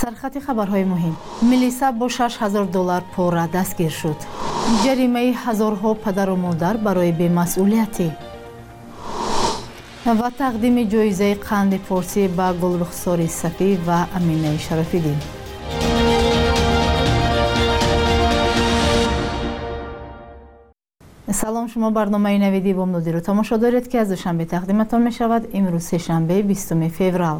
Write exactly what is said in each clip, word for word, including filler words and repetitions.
در خط خبرهای مهم ملیسا با شش هزار دلار پوره دستگیر شد. جریمه هزارها پدر و مادر برای بی‌مسئولیتی و تقدیم جایزه قند فارسی به گلرخسار صفی و امینه شرفیدین. سلام، شما برنامه نویدی بامدادی رو تماشا دارید که از دوشنبه تقدیمتان می شود. امروز سه‌شنبه بیستم فوریه.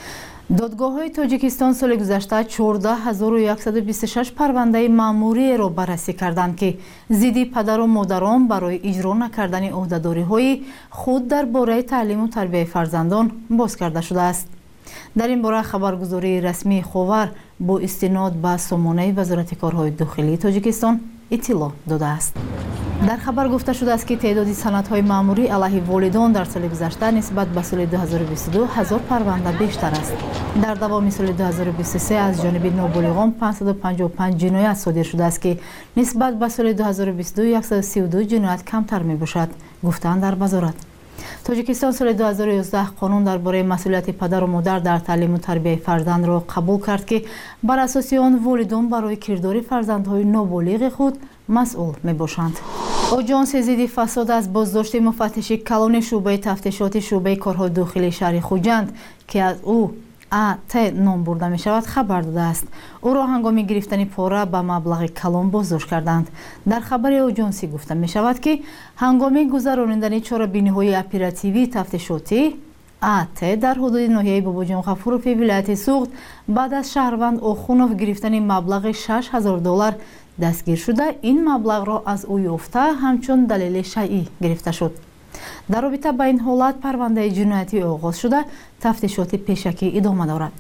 دادگاه‌های تاجیکستان سال گذشته چهارده هزار و صد و بیست و شش پرونده مأموری را بررسی کردند که ضد پدر و مادران برای اجرا نکردن عهده‌داری‌های خود درباره تعلیم و تربیت فرزندان باز کرده شده است. در این باره خبرگزاری رسمی خاور با استناد به سامانه وزارت کارهای داخلی تاجیکستان اطلاع داده است. در خبر گفته شده است که تعداد سندهای مأموری علیه والدان در سال گذشته نسبت به سال دو هزار و بیست و دو هزار پرونده بیشتر است. در دوام سال دو هزار و بیست و سه از جانب نابالغان پانصد و پنجاه و پنج جنایت صادر شده است که نسبت به سال دو هزار و بیست و دو صد و سی و دو جنایت کمتر می باشد، گفتند در وزارت. تاجیکستان سال دو هزار و یازده قانون درباره مسئولیت پدر و مادر در تعلیم و تربیت فرزند را قبول کرد که بر اساس آن والدان برای کردار فرزندهای نابالغ خود مسئول می باشند. آژانس ضد فساد از بازداشت مفتش کلان شعبه تفتیشات شعبه کارهای داخلی شهر خوجند که از او ا ت نام برده می شود خبر داده است. او را هنگام گرفتن پاره به مبلغ کلان بازداشت کردند. در خبر آژانسی گفته می شود که هنگام گذراندن چاره‌بینی‌های اپراتیوی تفتیشاتی ا ت در حدود ناحیه باباجان غفوروفی ولایت سوخت بعد از شهروند آخونوف گرفتن مبلغ شش هزار دلار دستگیر شده. این مبلغ را از او یافته همچون دلیل شیعی گرفته شد. در رابطه با این حالت پرونده جنایتی آغاز شده، تفتیشات پیشکی ادامه دارد.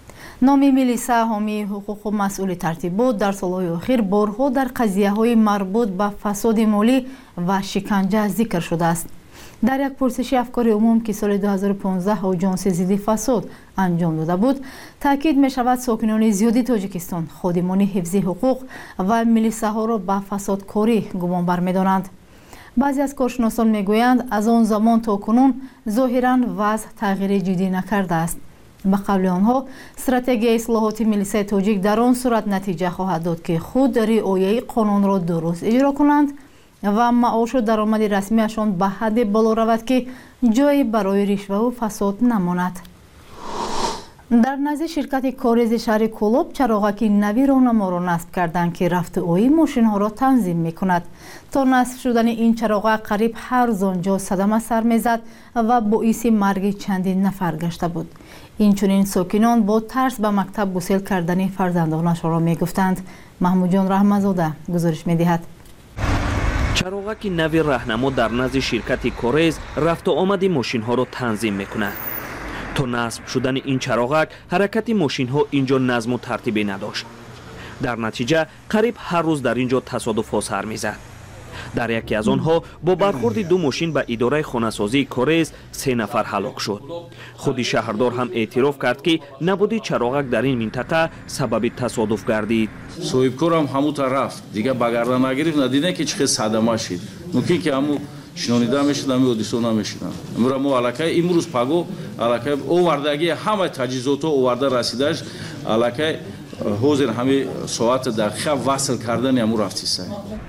نام ملیسا حامی حقوق و مسئول ترتیبات در سالهای اخیر بارها در قضیه‌های مربوط به فساد مالی و شکنجه ذکر شده است. در یک پرسش افکار عموم که سال دو هزار و پانزده آژانس ضد فساد انجام داده بود، تاکید می شود ساکنان زیادی تاجیکستان خادمان حفظ حقوق و ملیساها را به فسادکاری گمان برمی‌دارند. بعضی از کارشناسان میگویند از آن زمان تا کنون ظاهراً وضع تغییر جدی نکرده است. به قول آنها استراتژی اصلاحات ملیسای تاجیک در آن صورت نتیجه خواهد داد که خود رعایت قانون را درست اجرا کنند و معاش و درآمد رسمیشان به حد بالا رود که جایی برای رشوه و فساد نماند. در نزد شرکت کاریز شهر کولوب چراغک نوی راهنما را نصب کردند که رفت و آیی ماشین ها را تنظیم می کند. تا نصب شدن این چراغک قریب هر روز آنجا صدمه سر می زد و باعث مرگ چندین نفر گشته بود. اینچنین ساکنان با ترس به مکتب گسیل کردن فرزندانشان را می گفتند. محمود جان رحمت‌زاده گزارش می دهد. چراغک نوی راهنما در نزد شرکت کاریز رفت و آمد ماشین ها را تنظیم می کند. تا نصب شدن این چراغک حرکت ماشین ها اینجا نظم و ترتیبی نداشت. در نتیجه قریب هر روز در اینجا تصادف سر می زد. در یکی از آنها با برخورد دو ماشین به اداره خانه‌سازی کاریز سه نفر هلاک شد. خود شهردار هم اعتراف کرد که نبود چراغک در این منطقه سبب تصادف گردید. صاحبکار هم همون طرف دیگه بگردن نگرفت، ندیدن که چه صدمه شد. ممکن که همون شنونیده میشد، همون اودیسون نمیشد. امروز ما علاقه امروز پگو علاقه اووردگی همه تجهیزات اوورده رسیدش علاقه حاضر همه ساعت دقیقه وصل کردن امروز رفتی سر.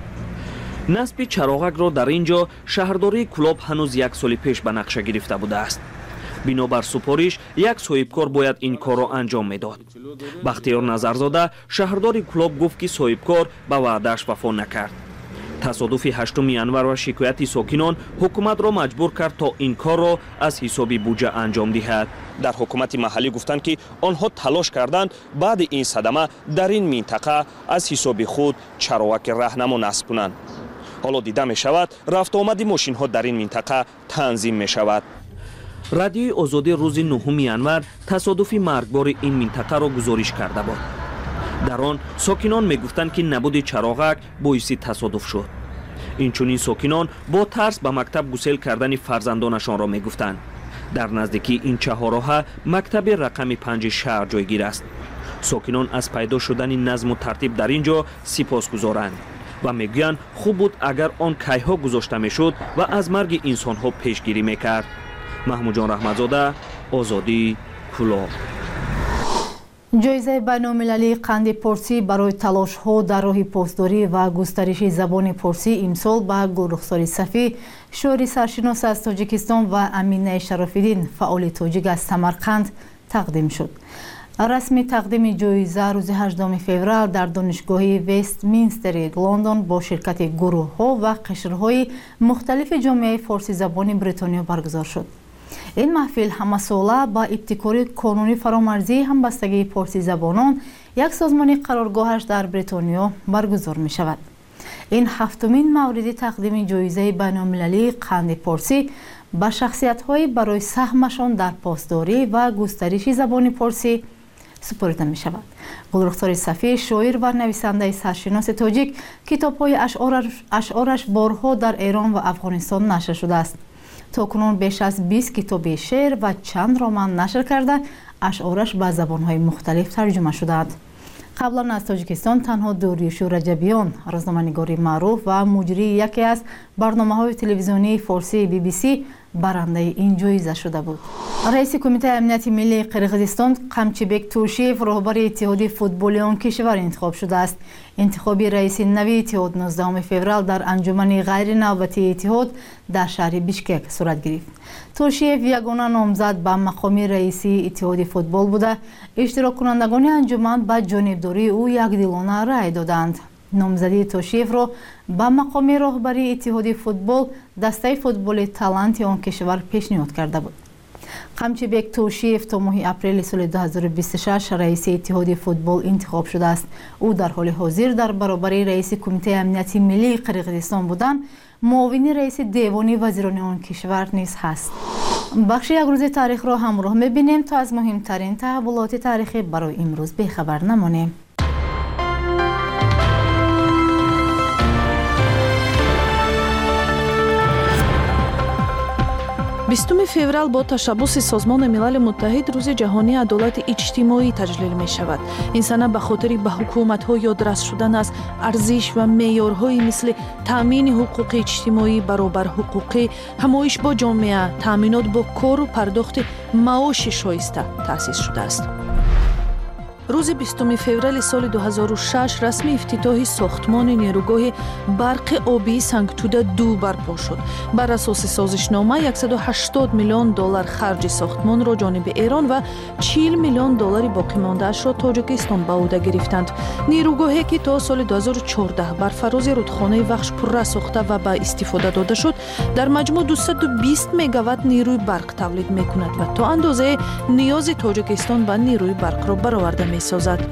نصب چراغک را در اینجا شهرداری کولوب هنوز یک سال پیش به نقشه گرفته بوده است. بنابر سپارش یک صاحبکار باید این کار را انجام میداد. بختیار نظرزاده شهرداری کولوب گفت که صاحبکار به وعده‌اش وفا نکرد. تصادف هشتم ینور و شکایت ساکنان حکومت را مجبور کرد تا این کار را از حساب بودجه انجام دهد. در حکومت محلی گفتند که آنها تلاش کردند بعد این صدمه در این منطقه از حساب خود چراغک راهنما نصب کنند. حالا دیده می شود رفت آمد ماشین ها در این منطقه تنظیم می شود. رادیوی آزادی روز نهم ینور تصادف مرگبار این منطقه را گزارش کرده بود. در آن ساکنان می گفتند که نبود چراغک باعث تصادف شد. اینچنین ساکنان با ترس به مکتب گسیل کردن فرزندانشان را می گفتند. در نزدیکی این چهارراه مکتب رقم پنج شهر جایگیر است. ساکنان از پیدا شدن نظم و ترتیب در اینجا سپاسگزارند و میگویند خوب بود اگر آن کیها گذاشته میشد و از مرگ انسان ها پیشگیری میکرد. محمود جان رحمت‌زاده، آزادی، کولوب. جایزه بین‌المللی قند پارسی برای تلاش‌ها در راه پاسداری و گسترش زبان پارسی امسال به گلرخسار صفی، شاعر سرشناس از تاجیکستان و امینه شراف‌الدین فعال تاجیک از سمرقند تقدیم شد. رسمی تقدیم جایزه روز هجدهم فوریه در دانشگاه وستمینستر لندن با شرکت گروه‌ها و قشرهای مختلف جامعه فارسی زبان بریتانیا برگزار شد. این محفل همساله با ابتکار کانونی فرامرزی همبستگی پارسی زبانان یک سازمان قرارگاهش در بریتانیا برگزار می شود. این هفتمین مورد تقدیم جایزه بین‌المللی قند پارسی به شخصیت‌های برای سهمشان در پاسداری و گسترش زبان پارسی سپرده می شود. گلرخسار صفی، شاعر و نویسنده سرشناس تاجیک، کتاب‌های اشعارش, اشعارش بارها در ایران و افغانستان نشر شده است. تاکنون بیش از بیست کتاب شعر و چند رمان نشر کرده، اشعارش به زبان‌های مختلف ترجمه شده‌اند. قبلا از تاجیکستان تنها داریوش رجبیان، روزنامه‌نگار معروف و مجری یکی از برنامه‌های تلویزیونی فارسی بی بی سی، برنده این جایزه شده بود. رئیس کمیته امنیت ملی قرقیزستان قمچیبک تورشیف راهبر اتحاد فوتبال آن کشور انتخاب شده است. انتخاب رئیس نوی اتحاد نوزدهم فوریه در انجمن غیر نوبتی اتحاد در شهر بیشکک صورت گرفت. تورشیف یگانه نامزد به مقام رئیس اتحاد فوتبال بوده. اشتراک کنندگان انجمن به جانبداری او یکدلانه رأی دادند. نامزدی تورشیف را به مقام راهبری اتحاد فوتبال دسته فوتبال تالنت آن کشور پیشنهاد کرده بود. قمچیبک تورشیف تا ماه اپریل سال دو هزار و بیست و شش رئیس اتحاد فوتبال انتخاب شده است. او در حال حاضر در برابر رئیس کمیته امنیت ملی قرقیزستان بودن، معاون رئیس دیوان وزیران آن کشور نیز هست. بخش یک روز تاریخ را همراه می‌بینیم تا از مهمترین تحولات تاریخی برای امروز بی‌خبر نمانیم. بیستم فеврал با تشبث سازمان ملل متحد روز جهانی عدالت اجتماعی تجلیل می شود. این سنه به خاطر به حکومت ها یادرس شدن از ارزش و معیارهایی مثل تامین حقوق اجتماعی، برابر حقوقی، همایش با جامعه، تامینات با کار و پرداخت معاش شایسته تأسیس شده است. روز بیستم فوریه سال دو هزار و شش رسمی افتتاح ساختمان نیروگاه برق آبی سنگتوده دو برپا شد. بر اساس سازشنامه صد و هشتاد میلیون دلار خرج ساختمان را جانب ایران و چهل میلیون دلار باقی مانده اش را تاجیکستان به عهده گرفتند. نیروگاهی که تا سال دو هزار و چهارده بر فراز رودخانه وخش پرره ساخته و به استفاده داده شد، در مجموع دویست و بیست مگاوات نیروی برق تولید میکند و تا اندازه نیاز تاجیکستان به نیروی برق را برآورده می سازد.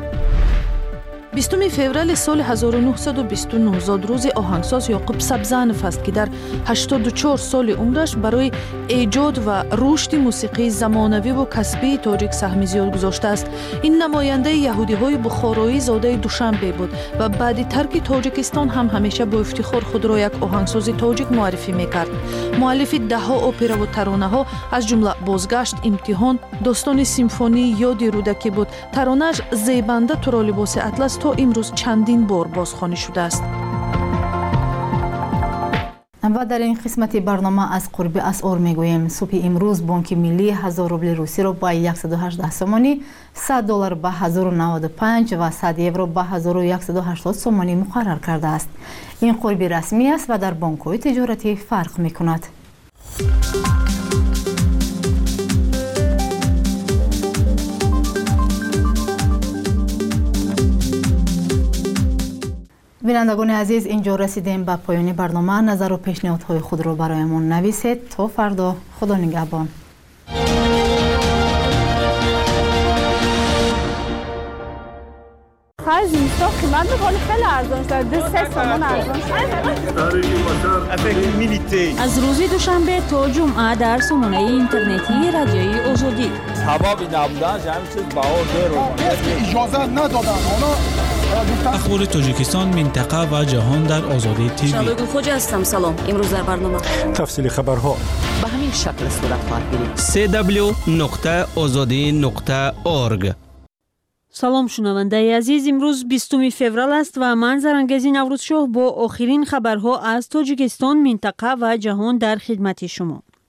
بیستم فوریه سال هزار و نهصد و بیست و نه زاد روز آهنگساز یعقوب سبزنف است که در هشتاد و چهار سال عمرش برای ایجاد و رشد موسیقی زمانوی و کسبی تاجیک سهم زیاد گذاشته است. این نماینده یهودی‌های بخارایی زاده دوشنبه بود و بعد ترک تاجیکستان هم همیشه با افتخار خود را یک آهنگساز تاجیک معرفی می‌کرد. مؤلف ده‌ها اپرا و ترانه‌ها از جمله بازگشت، امتحان، داستان سیمفونی یاد رودکی بود. ترانه‌اش زیبنده تو را لباس اطلس تا امروز چندین بار بازخوانی شده است. و در این قسمت برنامه از قرب اسعار میگوییم. صبح امروز بانک ملی هزار روبل روسی را با صد و هجده سومانی، صد دلار با هزار و نود و پنج و صد یورو با هزار و صد و هشتاد سومانی مقرر کرده است. این قرب رسمی است و در بانک‌های تجارتی فرق میکند. بینندگان عزیز، اینجا رسیدیم به پایان برنامه. نظر و پیشنهادهای خود را برایمان نویسید. تا فردا، خدا نگهبان. خرج زمستان قیمت میکنه خیلی ارزان شد. دو سه سامان ارزان شد. از روز دوشنبه تا جمعه در سامانه اینترنتی رادیوی آزادی. سبب نبودن همین چیز بهار داره. اجازه ندادن. اخبار تاجیکستان، منطقه و جهان در آزادی تیوی. شالوی خوج هستم. سلام. امروز در برنامه تفصیل خبرها به همین شکل صورت خواهد گرفت. سی دبلیو نقطه آزادی نقطه اورگ. سلام شنونده عزیز، امروز بیستم فوریه است و من زرنگزی نوروزشاه با آخرین خبرها از تاجیکستان، منطقه و جهان در خدمت شما.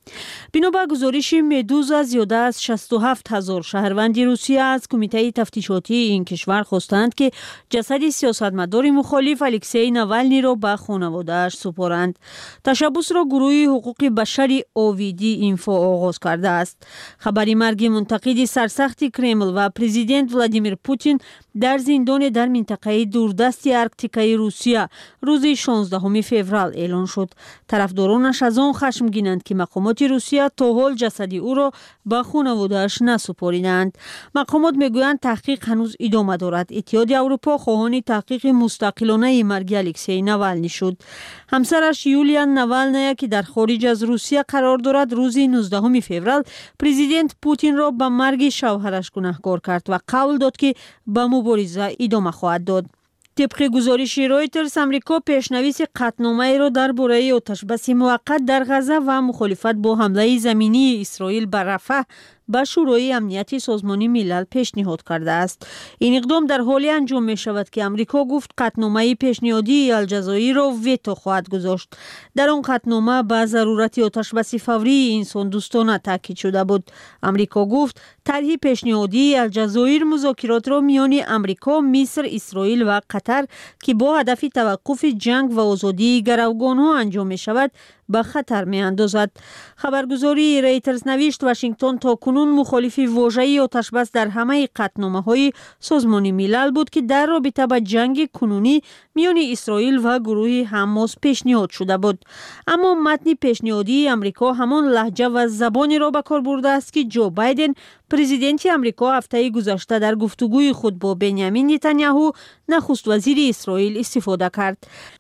بنابر گزارش مدوزا زیاده از شصت و هفت هزار شهروند روسیه از کمیته تفتیشاتی این کشور خواستند که جسد سیاستمدار مخالف الکسی ناوالنی را به خانواده‌اش سپارند. تشبس را گروه حقوق بشر اوویدی اینفو آغاز کرده است. خبری مرگ منتقد سرسخت کرمل و پرزیدنت ولادیمیر پوتین در زندان در منطقه دوردست ارکتیکای روسیه روز شانزدهم فوریه اعلان شد. طرفدارانش از آن خشمگینند که مقامات روسیه تا حال جسدی او را به خانواده‌اش نسپاریدند. مقامات میگویند تحقیق هنوز ادامه دارد. اتحاد اروپا خواهان تحقیق مستقلانه مرگ الکسی ناوالنی شد. همسرش یولیا ناوالنایا که در خارج از روسیه قرار دارد روز نوزدهم فوریه پرزیدنت پوتین را به مرگ شوهرش گناهکار کرد و قول داد که به مبارزه ادامه خواهد داد. طبق گزارش رویترز امریکا پیشنویس قطعنامه را درباره آتشبس موقت در غزه و مخالفت با حمله زمینی اسرائیل بر رفح به شورای امنیت سازمان ملل پیشنهاد کرده است. این اقدام در حالی انجام می شود که امریکا گفت قطعنامه پیشنهادی الجزایر را ویتو خواهد گذاشت. در آن قطعنامه به ضرورت آتشبس فوری انسان دوستانه تاکید شده بود. امریکا گفت طرح پیشنهادی الجزایر مذاکرات را میان امریکا، مصر، اسرائیل و قطر که با هدف توقف جنگ و آزادی گروگان‌ها انجام می شود به خطر می اندازد. خبرگزاری رویترز نوشت واشنگتن تا کنون مخالف واژه آتشبس در همه قطعنامه های سازمان ملل بود که در رابطه با جنگ کنونی میان اسرائیل و گروه حماس پیشنهاد شده بود. اما متن پیشنهادی امریکا همان لهجه و زبانی را به کار برده است که جو بایدن پرزیدنت امریکا هفته گذشته در گفتگوی خود با بنیامین نتانیاهو نخست وزیر اسرائیل استفاده کرد.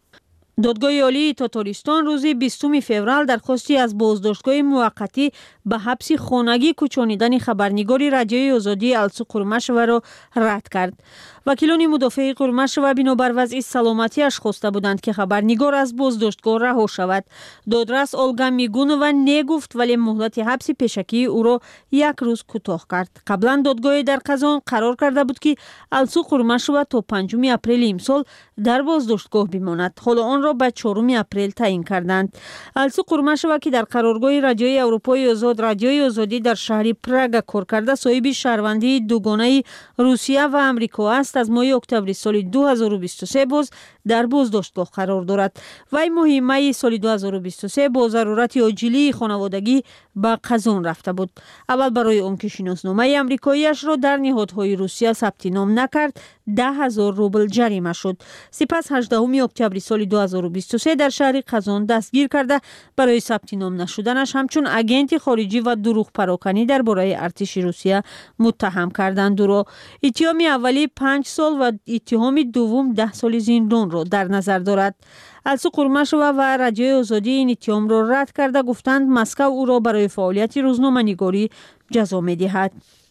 دادگاه عالی تاتارستان روز بیستم فوریه درخواستی از بازداشتگاه موقتی به حبس خانگی کوچانیدن خبرنگار رادیوی آزادی السو قرمشوه را رد کرد. وکیلان مدافع قرمشوه بنابر وضع سلامتیش خواسته بودند که خبرنگار از بازداشتگاه رها شود. دادرس اولگا میگونووا نگفت ولی مهلت حبس پیشکی او را یک روز کوتاه کرد. قبلا دادگاه در قزان قرار کرده بود که السو قرمشوه تا پنجم اپریل امسال در بازداشتگاه بماند. حالا آن را به چهارم اپریل تعیین کردند. السو قرمشوه که در قرارگاه رادیوی اروپای آزاد رادیوی آزادی در شهر پراگ کار کرده صاحب شهروندی دوگانه روسیه و امریکا است. از ماه اکتبر سال دو هزار و بیست و سه باز در بازداشتگاه قرار دارد. وی ماه می سال دو هزار و بیست و سه با ضرورت عاجلی خانوادگی به قزان رفته بود. اول برای آن که شناسنامه امریکاییش را در نهادهای روسیه ثبت نام نکرد ده هزار روبل جریمه شد. سپس هجدهم اکتبر سال دو هزار و بیست و سه در شهر قزان دستگیر کرده برای ثبت نام نشدنش همچون اگنت خارجی و دروغ پراکنی درباره ارتش روسیه متهم کردند. او را اتهام اولی پنج سال و اتهام دوم ده سال زندان را در نظر دارد. السو قرمشوه و رادیوی آزادی این اتهام را رد کرده گفتند مسکو او را برای فعالیت روزنامه‌نگاری جزا می‌دهد.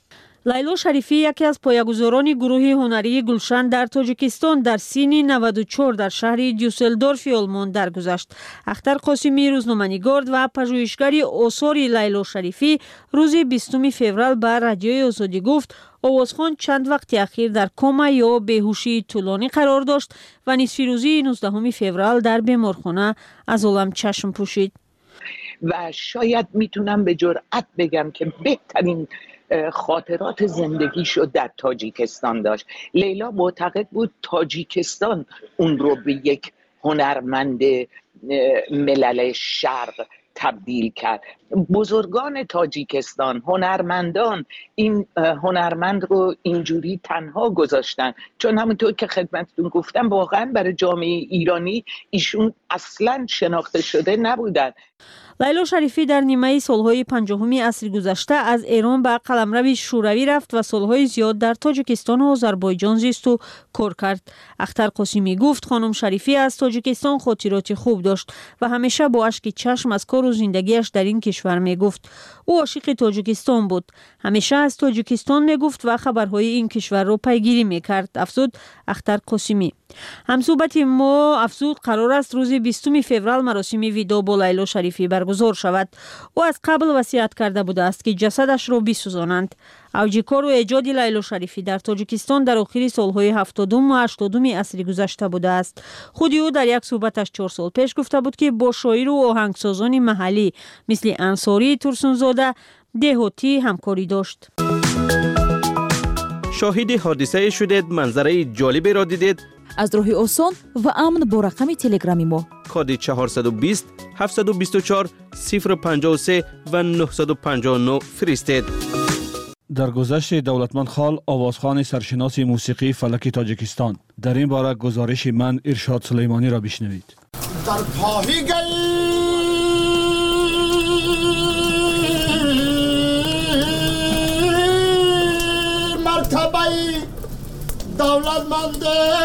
لیلا شریفی یکی از پایه‌گذاران گروه هنری گلشن در تاجیکستان در سین نود و چهار در شهر دیوسلدورف آلمان درگذشت. اختر قاسمی روزنامه‌نگار و پژوهشگر آثار لیلا شریفی روز بیستم فوریه به رادیوی آزادی گفت آوازخوان چند وقت اخیر در کما یا بیهوشی طولانی قرار داشت و نصف روزی نوزدهم فوریه در بیمارخانه از عالم چشم پوشید. و شاید میتونم به جرئت بگم که بهترین خاطرات زندگیشو در تاجیکستان داشت. لیلا معتقد بود تاجیکستان اون رو به یک هنرمند ملل شرق تبدیل کرد. بزرگان تاجیکستان، هنرمندان این هنرمند رو اینجوری تنها گذاشتن، چون همونطور که خدمتتون گفتم واقعا برای جامعه ایرانی ایشون اصلا شناخته شده نبودن. لیلا شریفی در نیمه سالهای پنجاهمی عصر گذشته از ایران به قلمرو شوروی رفت و سالهای زیاد در تاجیکستان و آذربایجان زیست و کار کرد. اختر قاسمی گفت خانم شریفی از تاجیکستان خاطرات خوب داشت و همیشه با اشک چشم از کار و زندگیش در این کشور می گفت. او عاشق تاجیکستان بود. همیشه از تاجیکستان می گفت و خبرهای این کشور را پیگیری می کرد. افزود اختر قاسمی. همصحبت ما افزود قرار است روز بیستم فوریه مراسم وداع با لیلا شریفی برگزار برگزار شود. او از قبل وصیت کرده بوده است که جسدش را بسوزانند. اوج کار و ایجاد لیلا شریفی در تاجیکستان در آخر سالهای هفتادم و هشتادم عصر گذشته بوده است. خود او در یک صحبتش چهار سال پیش گفته بود که با شاعر و آهنگسازان محلی مثل انصاری ترسونزاده دهاتی همکاری داشت. شاهد حادثه شدید، منظره جالبی را دیدید؟ از راه آسان و امن با رقم تلگرامی ما کد چهارصد و بیست هفتصد و بیست و چهار صفر پنجاه و سه و نهصد و پنجاه و نه فرستید. در گذشت دولتمند خال آوازخوان سرشناس موسیقی فلک تاجیکستان. در این باره گزارش من ارشاد سلیمانی را بشنوید. در پاهی گئی مرتبه دولتمند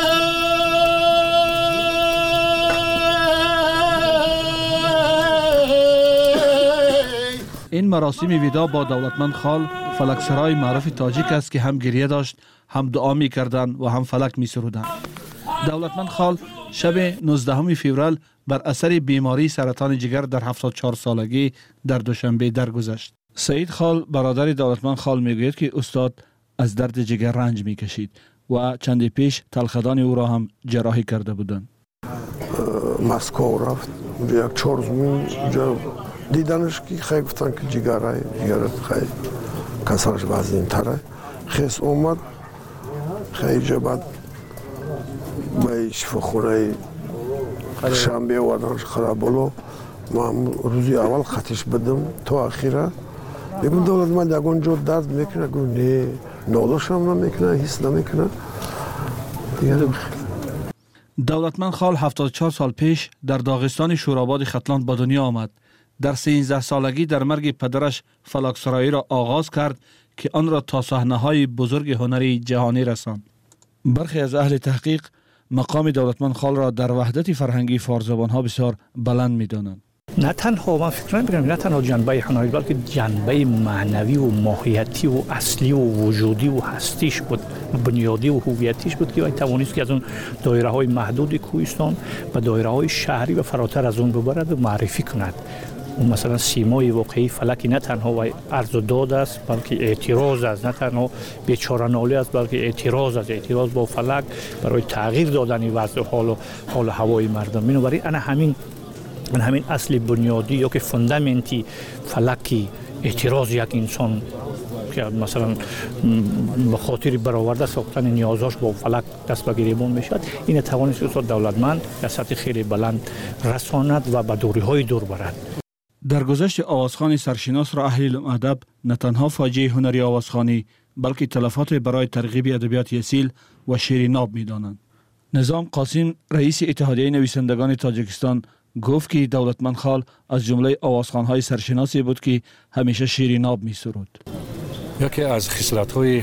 این مراسم ودا با دولتمند خال فلک سرای معروف تاجیک است که هم گریه داشت، هم دعا می کردن و هم فلک می سرودن. دولتمند خال شب نوزدهم فوریه بر اثر بیماری سرطان جگر در هفتاد و چهار سالگی در دوشنبه درگذشت. سعید خال برادر دولتمند خال می گوید که استاد از درد جگر رنج می کشید و چندی پیش تلخدان او را هم جراحی کرده بودند. مسکو رفت، یک چهار روز اونجا دیدنش که خیلی گفتن که جگرهای جگرت خیلی کسرش وزین تره. خیس اومد خیلی جا بعد به شفاخونه شنبه وردنش خراب بلو. ما روزی اول خطش بدم تا اخیره بگم دولت من یکون جو درد میکنه، گو نه نالوش هم نمیکنه، حس نمیکنه. دولتمند خال هفتاد و چهار سال پیش در داغستان شوراباد ختلان به دنیا آمد. در سیزده سالگی در مرگ پدرش فلک سرایی را آغاز کرد که آن را تا صحنه‌های بزرگ هنری جهانی رساند. برخی از اهل تحقیق مقام دولتمند خال را در وحدت فرهنگی فارزبان‌ها بسیار بلند می‌دانند. نه تنها من فکر نمی‌کنم نه تنها جنبه هنری بلکه جنبه معنوی و ماهیتی و اصلی و وجودی و هستیش بود، بنیادی و هویتیش بود که توانست که از اون دایره‌های محدود کوهستان و دایره‌های شهری و فراتر از اون ببرد و معرفی کند. اون مثلا سیمای واقعی فلک نه تنها عرض و داد است بلکه اعتراض است، نه تنها بیچاره ناله است بلکه اعتراض است، اعتراض با فلک برای تغییر دادن وضع حال و حال هوای مردم. بنابراین انا همین من همین اصل بنیادی یا که فوندامنتی فلکی اعتراض یک انسان که مثلا به خاطر برآورده ساختن نیازاش با فلک دست به گریبان میشد، این توانست استاد دولتمند در سطح خیلی بلند رساند و به دوری‌های دور برد. در گذشت آوازخوان سرشناس را اهل ادب نه تنها فاجعه هنری آوازخوانی بلکه تلفات برای ترغیب ادبیات اصیل و شعر ناب می‌دانند. نظام قاسم رئیس اتحادیه نویسندگان تاجیکستان گفت که دولتمند خال از جمله آوازخوان‌های سرشناسی بود که همیشه شعر ناب می‌سرود. یکی از خصلت‌های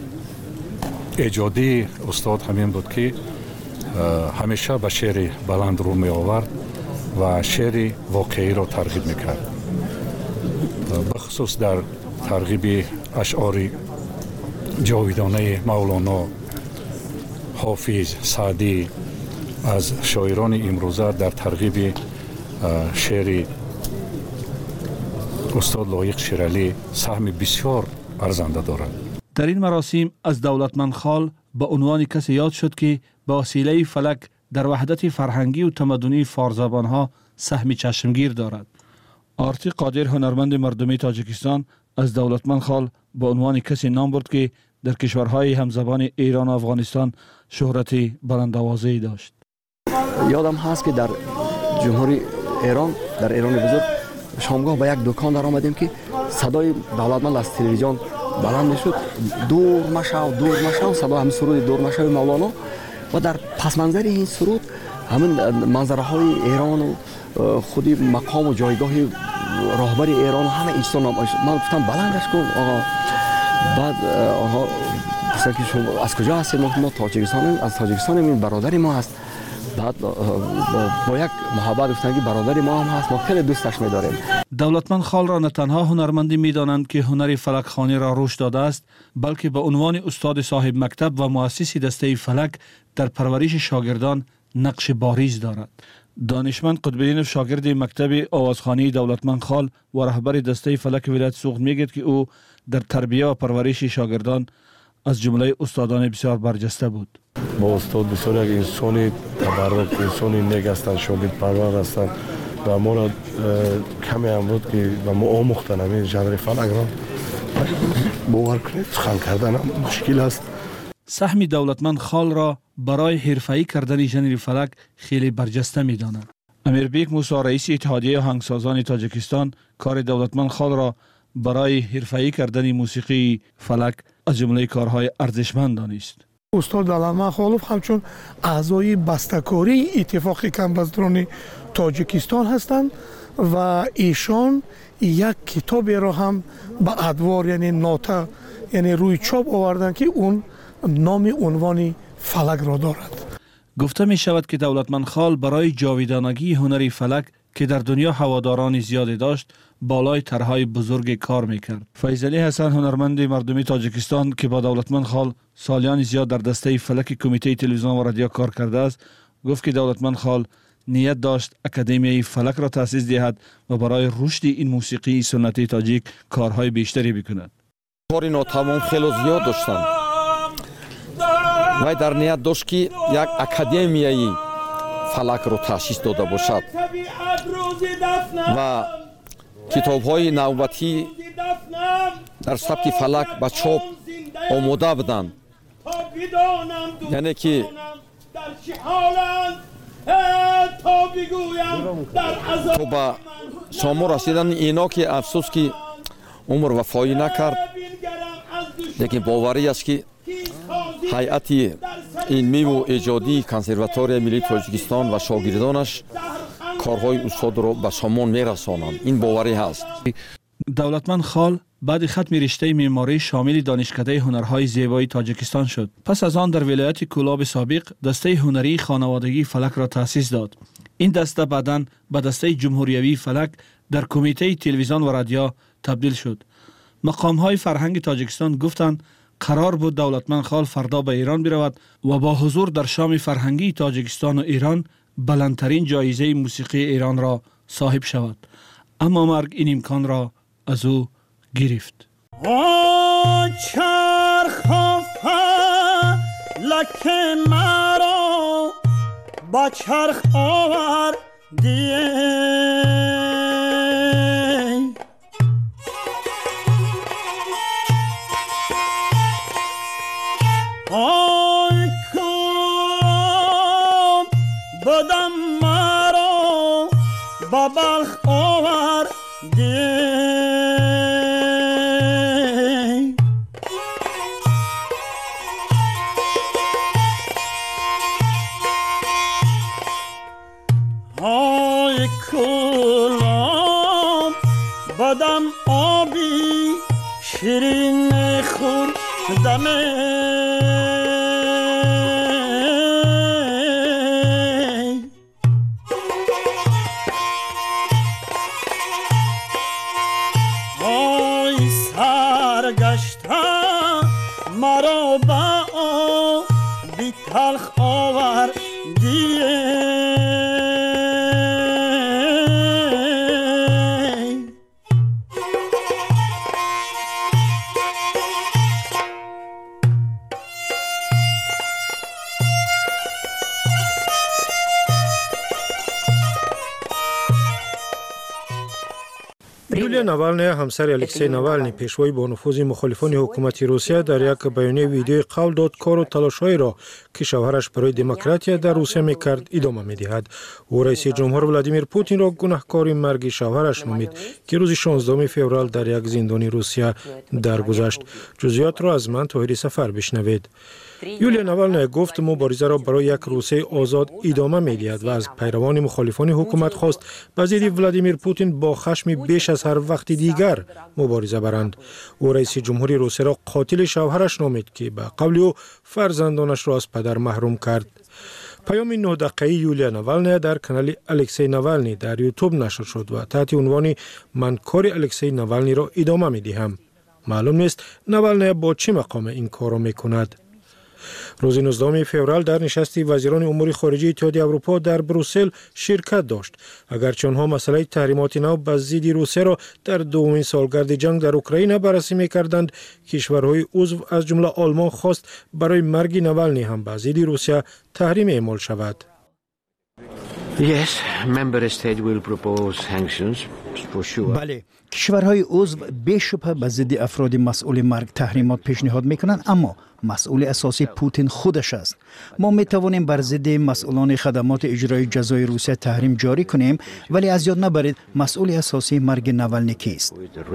ایجادی استاد همین بود که همیشه به شعر بلند رو می‌آورد و شعر واقعی را ترغیب می‌کرد. بخصوص در ترغیب اشعار جاویدانه مولانا، حافظ، سعدی از شاعران امروزه در ترغیب شعر استاد لایق شیرعلی سهم بسیار ارزنده دارد. در این مراسم از دولتمند خال به عنوان کسی یاد شد که با وسیله فلک در وحدت فرهنگی و تمدنی فارزبانها سهم چشمگیر دارد. آرتی قادر هنرمند مردمی تاجیکستان از دولتمند خال به عنوان کسی نام برد که در کشورهای همزبان ایران و افغانستان شهرت بلندآوازی داشت. یادم هست که در جمهوری ایران در ایران بزرگ شامگاه به یک دکان در آمدیم که صدای دولتمند از تلویزیون بلند میشد، دور مشو دور مشو، صدا هم سرود دور مشو مولانا و در پس منظر این سرود همین منظره های ایران و خودی مقام و جایگاه راهبر ایران و همه اجسان من گفتم بلندش کن آقا. بعد آقا گفتن که شما از کجا هستید؟ ما تاجیکستان، از تاجیکستان، این برادری ما هست. بعد با یک محبت گفتن که برادری ما هم هست، ما خیلی دوستش می‌داریم. دولتمند خال را نه تنها هنرمندی می‌دانند که هنر فلک خوانی را رشد داده است، بلکه به عنوان استاد صاحب مکتب و مؤسس دسته فلک در پرورش شاگردان نقش باریز دارد. دانشمند قطب‌الدینوف شاگرد مکتب آوازخوانی دولتمند خال و رهبر دسته فلک ولایت سوخت میگوید که او در تربیت و پرورش شاگردان از جمله استادان بسیار برجسته بود. با استاد بسیار یک انسانی تبرک، انسانی نیک هستند، شاگرد پرور هستند و ما را کمی هم بود که با ما آموختن همین ژانر فلک را باور کنید سخن کردن هم مشکل است. سهم دولتمند خال را برای حرفه‌ای کردن ژانر فلک خیلی برجسته می‌داند. امیربیک موسی رئیس اتحادیه آهنگسازان تاجیکستان کار دولتمند خال را برای حرفه‌ای کردن موسیقی فلک از جمله کارهای ارزشمند دانست. استاد علامه خالوف همچون اعضای بسته‌کاری اتفاق کمبزدران تاجیکستان هستند و ایشان یک کتابی را هم به ادوار یعنی نوتا یعنی روی چاپ آوردن که اون نام عنوان فلک را دارد. گفته می شود که دولتمند خال برای جاویدانگی هنری فلک که در دنیا هواداران زیادی داشت بالای طرحهای بزرگ کار میکرد. فیضعلی حسن هنرمند مردمی تاجیکستان که با دولتمند خال سالیان زیاد در دسته فلک کمیته تلویزیون و رادیو کار کرده است، گفت که دولتمند خال نیت داشت اکادمیای فلک را تأسیس دهد و برای رشد این موسیقی سنتی تاجیک کارهای بیشتری بکند. کاری ناتمام خیلی زیاد داشتند. وای در نیت داشت که یک اکادمیای فلک را تأسیس داده باشد و کتاب‌های نوبتی در سبک فلک به چاپ آماده بودند. یعنی که تو به شما رسیدن اینا که افسوس که عمر وفایی نکرد، لیکن باوری است که هیئت علمی و ایجادی کنسرواتوری ملی تاجیکستان و شاگردانش کارهای استاد را به سامان میرسانند. این باوری هست. دولتمند خال بعد ختم رشته معماری شامل دانشکده هنرهای زیبایی تاجیکستان شد. پس از آن در ولایت کولاب سابق دسته هنری خانوادگی فلک را تأسیس داد. این دسته بعداً به دسته جمهوریوی فلک در کمیته تلویزیون و رادیو تبدیل شد. مقام‌های فرهنگ تاجیکستان گفتند قرار بود دولتمند خال فردا به ایران برود و با حضور در شام فرهنگی تاجیکستان و ایران بلندترین جایزه موسیقی ایران را صاحب شود، اما مرگ این امکان را از او گرفت. چرخ فلک مرا با چرخ آوردی، آی کام بدم مرا با بلخ آوردی. آی کلام بدم آبی شیرین خوردمه، آی سرگشته مرا با آبی تلخ آوردی. یولیا ناوالنی همسر الکسی ناوالنی پیشوای با نفوذ مخالفان حکومت روسیه در یک بیانیه ویدیویی قول داد کار و تلاش‌هایی را که شوهرش برای دموکراسی در روسیه می‌کرد ادامه می‌دهد. او رئیس جمهور ولادیمیر پوتین را گناهکار مرگ شوهرش نامید که روز شانزدهم فوریه در یک زندان روسیه درگذشت. جزئیات را از من طاهری سفر بشنوید. یولیا ناوالنی گفت مبارزه را برای یک روسیه آزاد ادامه می‌دهد و از پیروان مخالفان حکومت خواست با ضد ولادیمیر پوتین با خشم بیش از هر وقت دیگر مبارزه برند. او رئیس جمهوری روسیه را قاتل شوهرش نامید که به قول او فرزندانش را از پدر محروم کرد. پیام نه دقیقه‌ای یولیا ناوالنی در کانال الکسی ناوالنی در یوتیوب نشر شد و تحت عنوان من کار الکسی ناوالنی را ادامه می‌دهم. معلوم نیست ناوالنی با چه مقام این کار را می‌کند. روز نوزدهم فوریه در نشست وزیران امور خارجه اتحادیه اروپا در بروسل شرکت داشت. اگرچه آنها مسئله تحریمات نو بر ضد روسیه را در دومین سالگرد جنگ در اوکراین بررسی می‌کردند، کشورهای عضو از جمله آلمان خواست برای مرگ نوالنی هم بر ضد روسیه تحریم اعمال شود. Yes, member state will propose sanctions for sure. بله، کشورهای عضو بی‌شبهه به ضد افراد مسئول مرگ تحریمات پیشنهاد میکنند، اما مسئول اساسی پوتین خودش است. ما می توانیم بر ضد مسئولان خدمات اجرایی جزای روسیه تحریم جاری کنیم، ولی از یاد نبرید مسئول اساسی مرگ نوالنی کیست.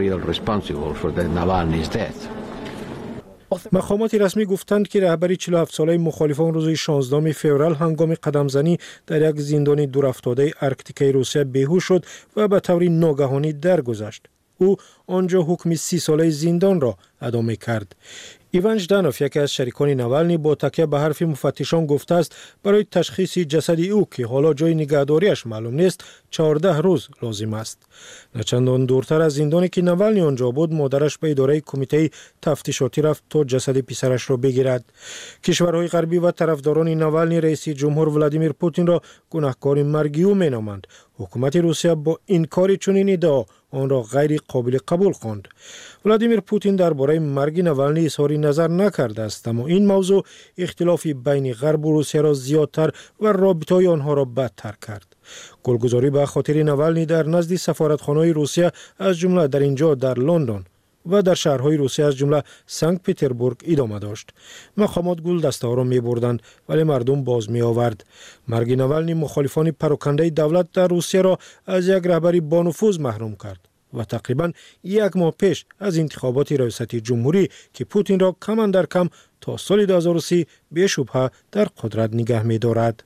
مقامات رسمی گفتند که رهبر چهل و هفت ساله مخالفان روز شانزدهم فوریه هنگام قدمزنی در یک زندان دورافتاده ارکتیکای روسیه بیهوش شد و به طور ناگهانی درگذشت. او آنجا حکم سی ساله زندان را ادامه کرد. ایوان ژدانوف، یکی از شریکان نوالنی، با تکیه به حرف مفتشان گفته است برای تشخیص جسد او که حالا جای نگهداریش معلوم نیست چهارده روز لازم است. نچندان دورتر از زندانی که نوالنی آنجا بود، مادرش به اداره کمیته تفتیشاتی رفت تا جسد پسرش را بگیرد. کشورهای غربی و طرفداران نوالنی رئیس جمهور ولادیمیر پوتین را گناهکار مرگی او مینامند. حکومت روسیه با انکار چنین ادعا آن را غیر قابل قبول خواند. ولادیمیر پوتین درباره مرگ نوالنی اظهار نظر نکرده است، اما این موضوع اختلافی بین غرب و روسیه را زیادتر و رابطه آنها را بدتر کرد. گلگزاری به خاطر نوالنی در نزد سفارتخانه‌های روسیه از جمله در اینجا در لندن و در شهرهای روسیه از جمله سنت پترزبورگ ادامه داشت. مقامات گل دسته را می بردند ولی مردم باز می آورد. مرگ نوالنی مخالفان پراکنده دولت در روسیه را از یک رهبری با نفوذ محروم کرد و تقریبا یک ماه پیش از انتخابات ریاست جمهوری که پوتین را کم در کم تا سال دو هزار و سی به شبهه در قدرت نگه می دارد.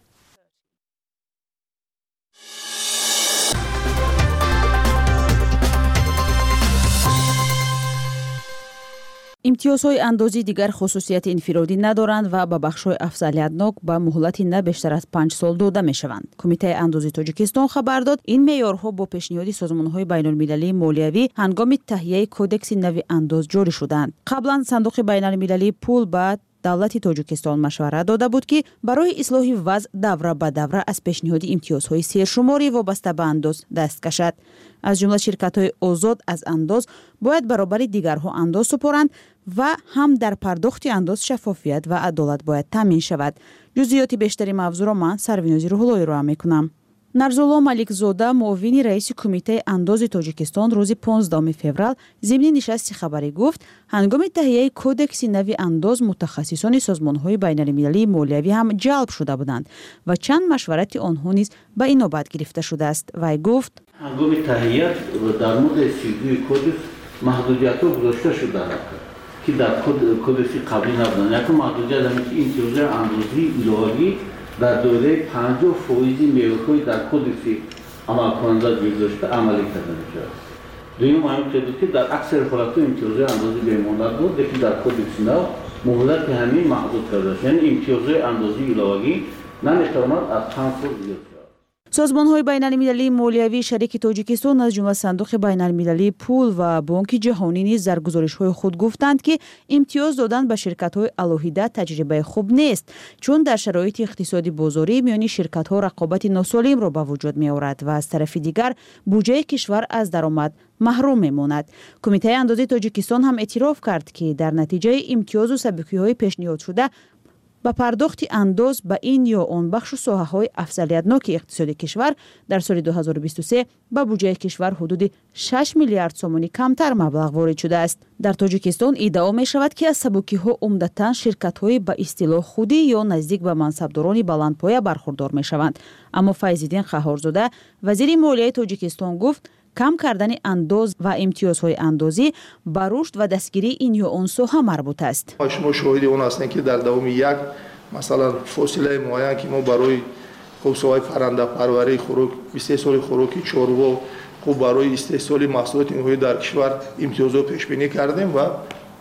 امتیازهای اندازی دیگر خصوصیت انفرادی ندارند و به بخش‌های افضلیت‌ناک به مهلت نه بیشتر از پنج سال داده می‌شوند. کمیته اندازی تاجیکستان خبر داد این معیارها با پیشنهاد سازمان‌های بین‌المللی مالیوی هنگام تهیه کدکس نوی انداز جاری شدند. قبلا صندوق بین‌المللی پول بعد دولت تاجیکستان مشورت داده بود که برای اصلاح وضع دوره به دوره از پیشنهاد امتیازهای سرشماری وابسته به انداز دست کشد. از جمله شرکت‌های آزاد از انداز باید برابر دیگرها انداز سپارند و هم در پرداخت انداز شفافیت و عدالت باید تامین شود. جزئیات بیشتری موضوع را من سروینازی روح‌اللهی را میکنم. نرزالله ملکزاده، معاون رئیس کمیته انداز تاجیکستان، روز پانزدهم فوریه ضمن نشست خبری گفت هنگام تهیه کدکس نوی انداز متخصصان سازمان‌های بین‌المللی مالیوی هم جلب شده بودند و چند مشورت آنها نیز به این نوبت گرفته شده است. وی گفت هنگام تهیه در مورد سیدوی کدکس محدودیت‌ها گذاشته شده است که در کدکس قبلی نبودند. یک محدودیت است که امتیاز اندازی الهی در دوره پنجاه فیصد معیارهای در کدکس عمل کننده گذاشته عملی کرده می‌شود. دوم مهم که در اکثر حالت‌ها امتیاز اندازی بماند بود که در کدکس نو مهلت همین محدود کرده است. یعنی امتیاز اندازی الهی نمی‌تواند از پنج سال زیاد شود. سازمان‌های بین‌المللی مالیوی شریک تاجیکستان از جمله صندوق بین‌المللی پول و بانک جهانی نیز در گزارش‌های خود گفتند که امتیاز دادن به شرکت‌های الهیده تجربه خوب نیست، چون در شرایط اقتصادی بازاری میان شرکت‌ها رقابت ناسالم را به وجود می‌آورد و از طرف دیگر بودجه کشور از درآمد محروم می‌ماند. کمیته اندازی تاجیکستان هم اعتراف کرد که در نتیجه امتیاز و سبکی‌های پیشنهاد شده با پرداخت انداز به این یا آن بخش و ساحه‌های افضلیت‌ناک اقتصادی کشور در سال دو هزار و بیست و سه به بودجه کشور حدود شش میلیارد سومانی کمتر مبلغ وارد شده است. در تاجیکستان ادعا می‌شود که از سبکی‌ها عمدتاً شرکت‌های به اصطلاح خودی یا نزدیک به منصبداران بلندپایه برخوردار می‌شوند. اما فیض‌الدین قهارزاده، وزیر مالیه تاجیکستان، گفت کم کردن انداز و امتیازهای اندازی به رشد و دستگیری این یا آن ساحه مربوط است. شما شاهد اون هستید که در دوام یک مثلا فاصله معین که ما برای خوبسای پرنده پروری خوراک بیست و سه سال خوراکی چاروا خوب برای استحصال محصولات نهایی در کشور امتیازات پیش بینی کردیم و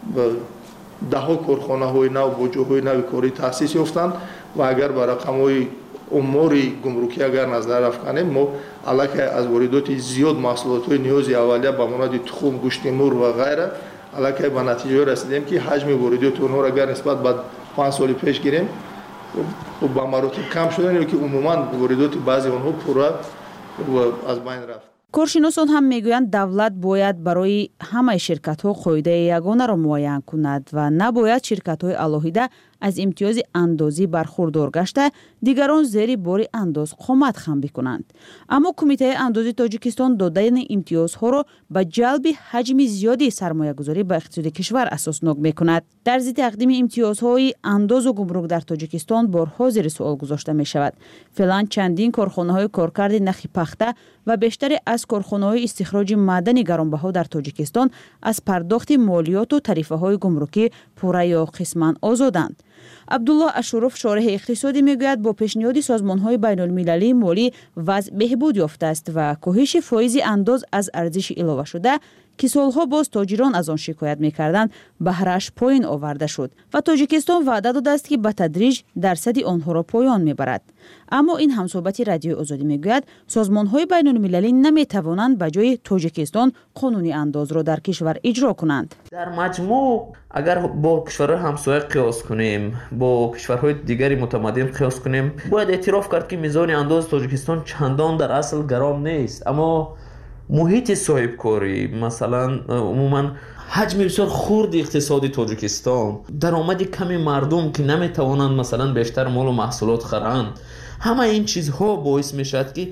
ده ها کارخانه‌های نو با جاهای نو کاری تأسیس یافتند و اگر بر رقم‌های اموری گمرکی اگر نظر افکنیم ما علاقه از واردات زیاد محصولات نیازی اولیه به مانند تخم، گوشت مور و غیره علاقه به نتیجه رسیدیم که حجم واردات اونها اگر نسبت به پنج سال پیش گیریم و با مراتب کم شدن که عموما واردات بعضی آنها پورا و از بین رفت. کارشناسان هم میگویند دولت باید برای همه شرکت‌ها قاعده یگانه را معین کند و نباید شرکت‌های الهیده از امتیاز اندازی برخوردار گشته دیگران زیر بار انداز قامت خم بکنند. اما کمیته اندازی تاجیکستان دادن امتیازها را به جلب حجم زیادی سرمایه گذاری به اقتصاد کشور اساسناک میکند. در ضد تقدیم امتیازهای انداز و گمرک در تاجیکستان بارها زیر سوال گذاشته می شود. فعلا چندین کارخانه‌های کارکرد نخ پخته و بیشتر از کارخانه‌های استخراج معدن گرانبها در تاجیکستان از پرداخت مالیات و تعرفه‌های گمرکی پوره یا قسماً آزادند. عبدالله اشرف شارح اقتصادی میگوید با پیشنهاد سازمان‌های بین‌المللی مالی وضع بهبود یافته است و کاهش فایز انداز از ارزش علاوه شده که سالها باز تاجران از آن شکایت می‌کردند بهره‌اش پایین آورده شد و تاجیکستان وعده داده است که به تدریج درصد آنها را پایان می‌برد. اما این همصحبت رادیوی آزادی میگوید سازمان‌های بین‌المللی نمی‌توانند به جای تاجیکستان قانون انداز را در کشور اجرا کنند. در مجموع اگر با کشورهای همسایه قیاس کنیم، با کشورهای دیگری متمدن قیاس کنیم، باید اعتراف کرد که میزان انداز تاجیکستان چندان در اصل گران نیست، اما محیط صاحبکاری مثلا عموما حجم بسیار خرد اقتصادی تاجیکستان، درآمد کمی مردم که نمیتوانند مثلا بیشتر مال و محصولات خرند، همه این چیزها باعث میشد که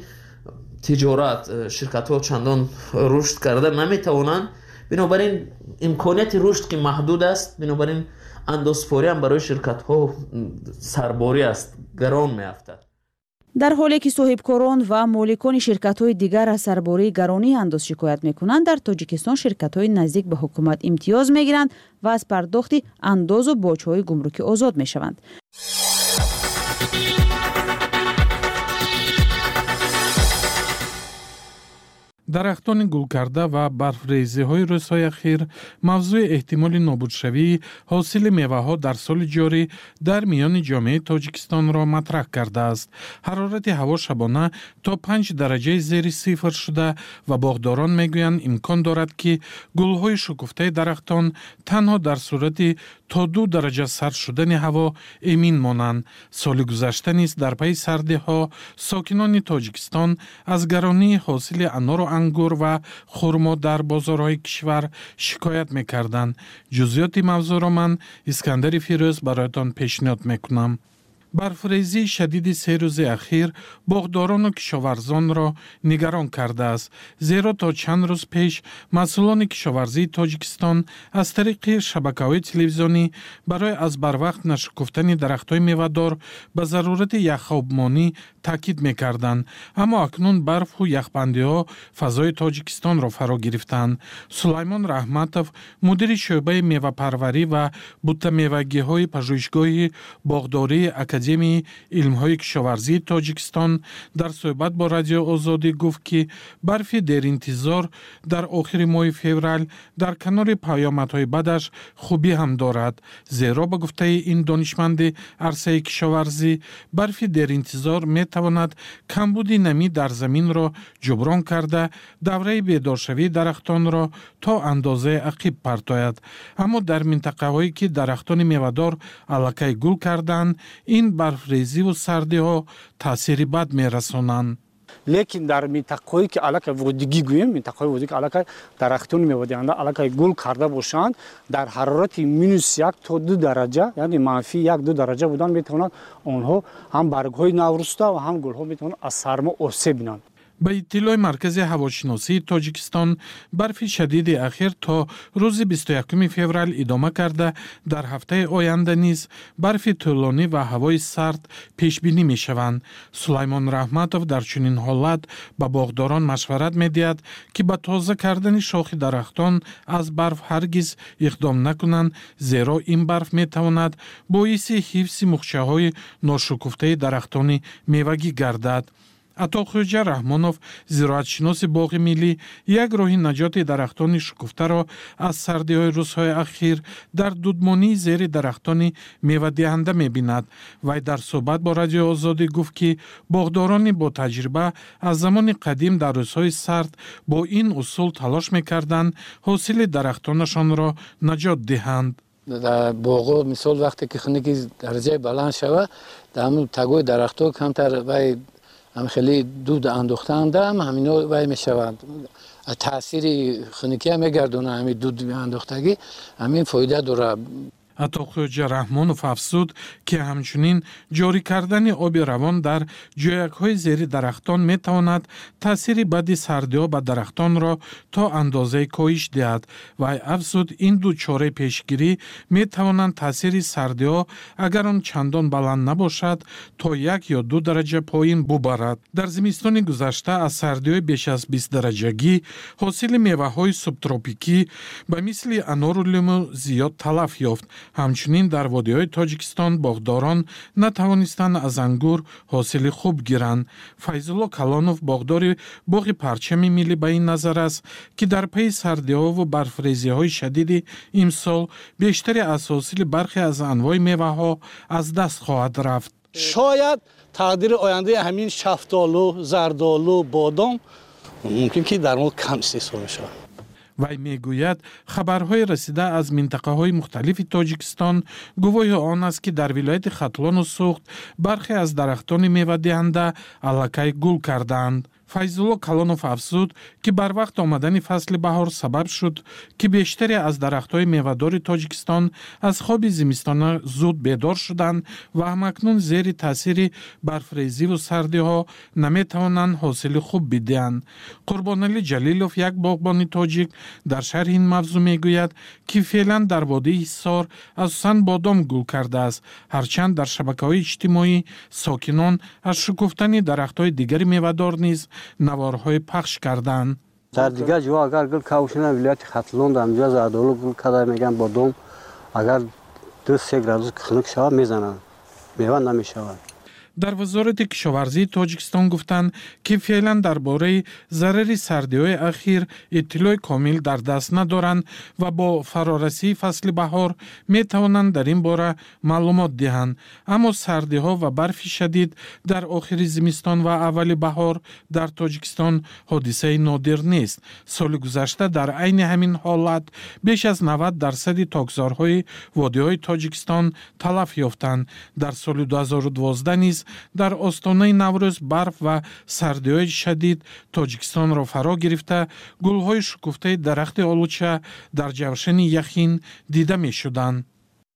تجارت شرکت ها چندان رشد کرده نمیتوانند. بنابراین امکانیت رشد که محدود است، بنابراین اندازپاری هم برای شرکت ها سرباری است، گران میافتد. در حالی که صاحبکاران و مالکان شرکت‌های دیگر از سرباری گرانی انداز شکایت می‌کنند، در تاجیکستان شرکت‌های نزدیک به حکومت امتیاز می‌گیرند و از پرداخت انداز و باج‌های گمرکی آزاد می‌شوند. درختان گل کرده و برفریزی های روزهای اخیر موضوع احتمال نابودشوی حاصل میوه ها در سال جاری در میان جامعه تاجیکستان را مطرح کرده است. حرارت هوا شبانه تا پنج درجه زیر صفر شده و باغداران میگویند امکان دارد که گل های شکفته درختان تنها در صورت تا دو درجه سرد شدن هوا امین مانند. سال گذشته نیز در پی سردی ها ساکنان تاجیکستان از گرانی حاصل انار و انگور و خرما در بازارهای کشور شکایت میکردند. جزئیات موضوع را من اسکندر فیروز برایتان پیشنهاد میکنم. برفریزی شدید سه روز اخیر باغداران و کشاورزان را نگران کرده است، زیرا تا چند روز پیش مسئولان کشاورزی تاجیکستان از طریق شبکه‌های تلویزیونی برای از بر وقت نشکفتن درخت‌های میوه‌دار به ضرورت یخ‌آبمانی تاکید می‌کردند، اما اکنون برف و یخبندی‌ها فضای تاجیکستان را فرا گرفتند. سلیمان رحمتوف مدیر شعبه میوه‌پروری و بوته میوه‌گی‌های پژوهشگاه باغداری اکادمی علم‌های کشاورزی تاجیکستان در صحبت با رادیو آزادی گفت که برف دیر انتظار در آخر ماه فوریه در کنار پیامدهای بدش خوبی هم دارد، زیرا به گفته این دانشمند عرصه کشاورزی برف دیر انتظار می تواند کمبود نمی در زمین را جبران کرده دوره بیدارشوی درختان را تا اندازه عقب پرتاید. اما در منطقه هایی که درختان میوه‌دار الکی گل کردند این برفریزی و سردی ها تاثیر بد می رسانند. لیکن در منطقه‌ای که الکی ودیگی گوییم، منطقه‌های ودیگی که الکی درختان میوه‌دهنده الکی گل کرده باشند، در حرارت مینوس یک تا دو درجه یعنی منفی یک دو درجه بودن میتوانند آنها هم برگ‌های نورسته و هم گل‌ها میتوانند از سرما آسیب ببینند. به اطلاع مرکز هواشناسی تاجیکستان برف شدید اخیر تا روز بیست و یکم فوریه ادامه کرده در هفته آینده نیز برف طولانی و هوای سرد پیش بینی می شوند. سلیمان رحمتوف در چنین حالت به باغداران مشورت می دهد که به تازه کردن شاخ درختان از برف هرگز اقدام نکنند، زیرا این برف می تواند باعث حفظ مخچه های ناشکفته درختان میوگی گردد. عطاخوجا رحمانوف زراعتشناس باغ ملی یک راه نجات درختان شکفته را از سردی های روزهای اخیر در دودمانی زیر درختان میوه دهنده می بیند. وی در صحبت با رادیو آزادی گفت که باغداران با تجربه از زمان قدیم در روزهای سرد با این اصول تلاش می کردند حاصل درختانشان را نجات دهند. در باغ مثال وقتی که خنکی درجه بلند شود در همون تگوی درخت‌ها کمتر وای هم خیلی دود انداختند هم همینا وای میشوند تاثیر خنکی هم میگردونه همین دود انداختگی همین فایده داره. عطاخواجه رحمانов افزود که همچنین جاری کردن آب روان در جویک‌های زیر درختان میتواند تاثیر بدی سردی‌ها به درختان را تا اندازه کاهش دهد و افزود این دو چاره پیشگیری میتوانند تاثیر سردی‌ها اگر آن چندان بلند نباشد تا یک یا دو درجه پایین ببرد. در زمستان گذشته از سردی‌های بیش از بیست درجگی حاصل میوه‌های سوبتروپیکی به مثل انار و لیمو زیاد تلف یافت. همچنین در وادی‌های تاجیکستان باغداران نتوانستند از انگور حاصل خوب گیرند. فیض‌الله کلانوف باغدار باغ پرچم ملی به این نظر است که در پی سردی‌ها و برفریزی‌های شدید امسال بیشتری از حاصل برخی از انواع میوه‌ها از دست خواهد رفت. شاید تقدیر آینده همین شفتالو، زردالو، بادام ممکن که در ما کم استفاده شود. وی میگوید خبرهای رسیده از منطقه های مختلف تاجیکستان گواه آن است که در ولایت ختلان و سوخت برخی از درختان میوه دهنده الکی گل کردند. فیض‌الله کلانوف افزود که بر وقت آمدن فصل بهار سبب شد که بیشتری از درخت‌های میوه‌دار تاجیکستان از خواب زمستان زود بیدار شدند و همکنون زیر تاثیر برفریزی و سردی‌ها نمی‌توانند حاصل خوب بدهند. قربانعلی جلیلوف یک باغبان تاجیک در شرح این موضوع میگوید که فعلا در وادی حصار اساساً بادام گل کرده است، هرچند در شبکه‌های اجتماعی ساکنان از شکفتن درخت‌های دیگر میوه‌دار نیز نوارهای پخش کردند. در دیگر جا اگر گل کاوشنه ولایت ختلون در اونجا زردالو گل کرده میگن بادام اگر دو سه گرادوس خنک شود میزنن میوه نمیشود. در وزارت کشاورزی تاجیکستان گفتند که فعلا درباره ضرر سردی‌های اخیر اطلاع کامل در دست ندارند و با فرارسی فصل بهار می توانند در این باره معلومات دهند. اما سردی‌ها و برف شدید در آخر زمستان و اول بهار در تاجیکستان حادثه نادر نیست. سال گذشته در عین همین حالت بیش از نود درصد تاکزارهای وادی‌های تاجیکستان تلف یافتند. در سال دو هزار و دوازده نیز در آستانه نوروز برف و سردی‌های شدید تاجیکستان را فرا گرفته گل‌های شکفته درخت آلوچه در جوشن یخین دیده می‌شدند.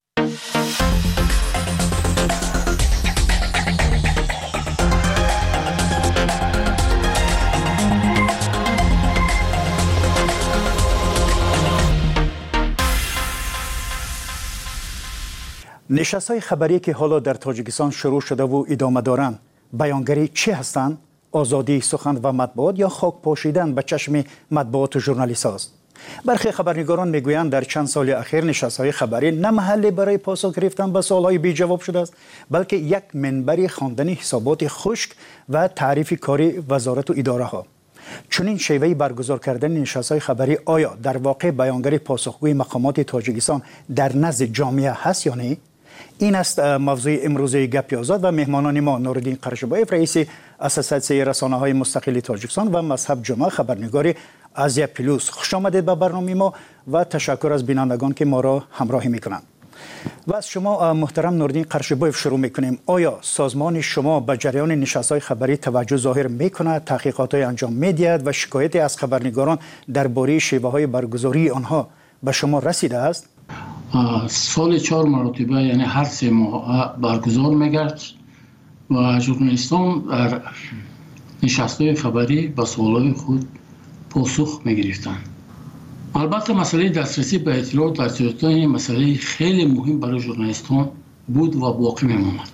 نشست‌های خبری که حالا در تاجیکستان شروع شده و ادامه دارند بیانگری چی هستند؟ آزادی سخن و مطبوعات یا خاک پاشیدن به چشم مطبوعات و ژورنالیست هاست؟ برخی خبرنگاران میگویند در چند سال اخیر نشست‌های خبری نه محلی برای پاسخ گرفتن به سوال‌های بی جواب شده است، بلکه یک منبر خواندن حسابات خشک و تعریف کاری وزارت و اداره ها. چنین شیوهی برگزار کردن نشست‌های خبری آیا در واقع بیانگر پاسخگوی مقامات تاجیکستان در نزد جامعه هست یا نه؟ این است موضوع امروزه گپ آزاد و مهمانان ما نوردین قرشبایف رئیس اساسیاسیون رسانه‌های مستقل تاجیکستان و مذهب جمعه خبرنگار آزیا پلوس. خوش آمدید به برنامه ما و تشکر از بینندگان که ما را همراهی میکنند. و از شما محترم نوردین قرشبایف شروع میکنیم. آیا سازمان شما به جریان نشست‌های خبری توجه ظاهر میکند، تحقیقاتی انجام میدهد و شکایتی از خبرنگاران درباره شیوه‌های برگزاری آنها به شما رسیده است؟ سال چهار مرتبه یعنی هر سه ماه برگزار میگرد و ژورنالیستان در نشست‌های خبری به سوالات خود پاسخ میگرفتند. البته مسئله دسترسی به اطلاعات در تاجیکستان مسئله خیلی مهم برای ژورنالیستان بود و باقی میماند.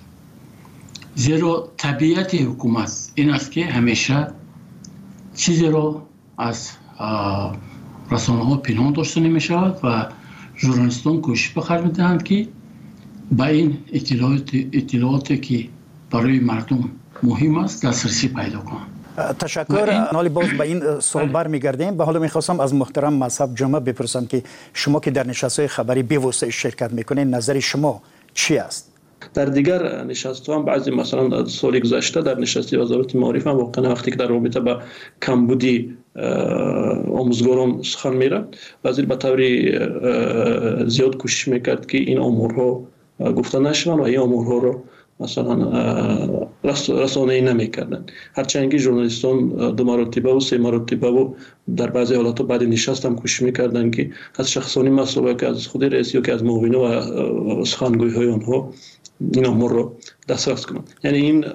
زیرا طبیعت حکومت این است که همیشه چیزی را از رسانه‌ها پنهان داشته نمی‌شود و ژورنالیستان کوشش به خرج می‌دهند که با این اطلاعات اطلاعاتی که برای مردم مهم است دسترسی پیدا کنند. تشکر. نالی باز به این سوال برمیگردیم. به حالا میخواستم از محترم مذهب جمعه بپرسم که شما که در نشست‌های خبری به واسطه شرکت میکنید نظر شما چی است؟ در دیگر نشست هم بعضی مثلا سال گذشته در نشست وزارت معارف هم واقعا وقتی که در رابطه با کمبودی آموزگاران سخن میرفت وزیر به طور زیاد کوشش میکرد که این امورها گفته نشوند و این امورها رو مثلا رسانه‌ای نمیکردن. هرچند که ژورنالیستان دو مرتبه و سه مرتبه و در بعضی حالات بعد نشست هم کوشش میکردن که از شخصانی مسئله که از خود رئیس یا که از معاونین و سخنگوی‌های آنها این امور رو دسترس کنند. یعنی این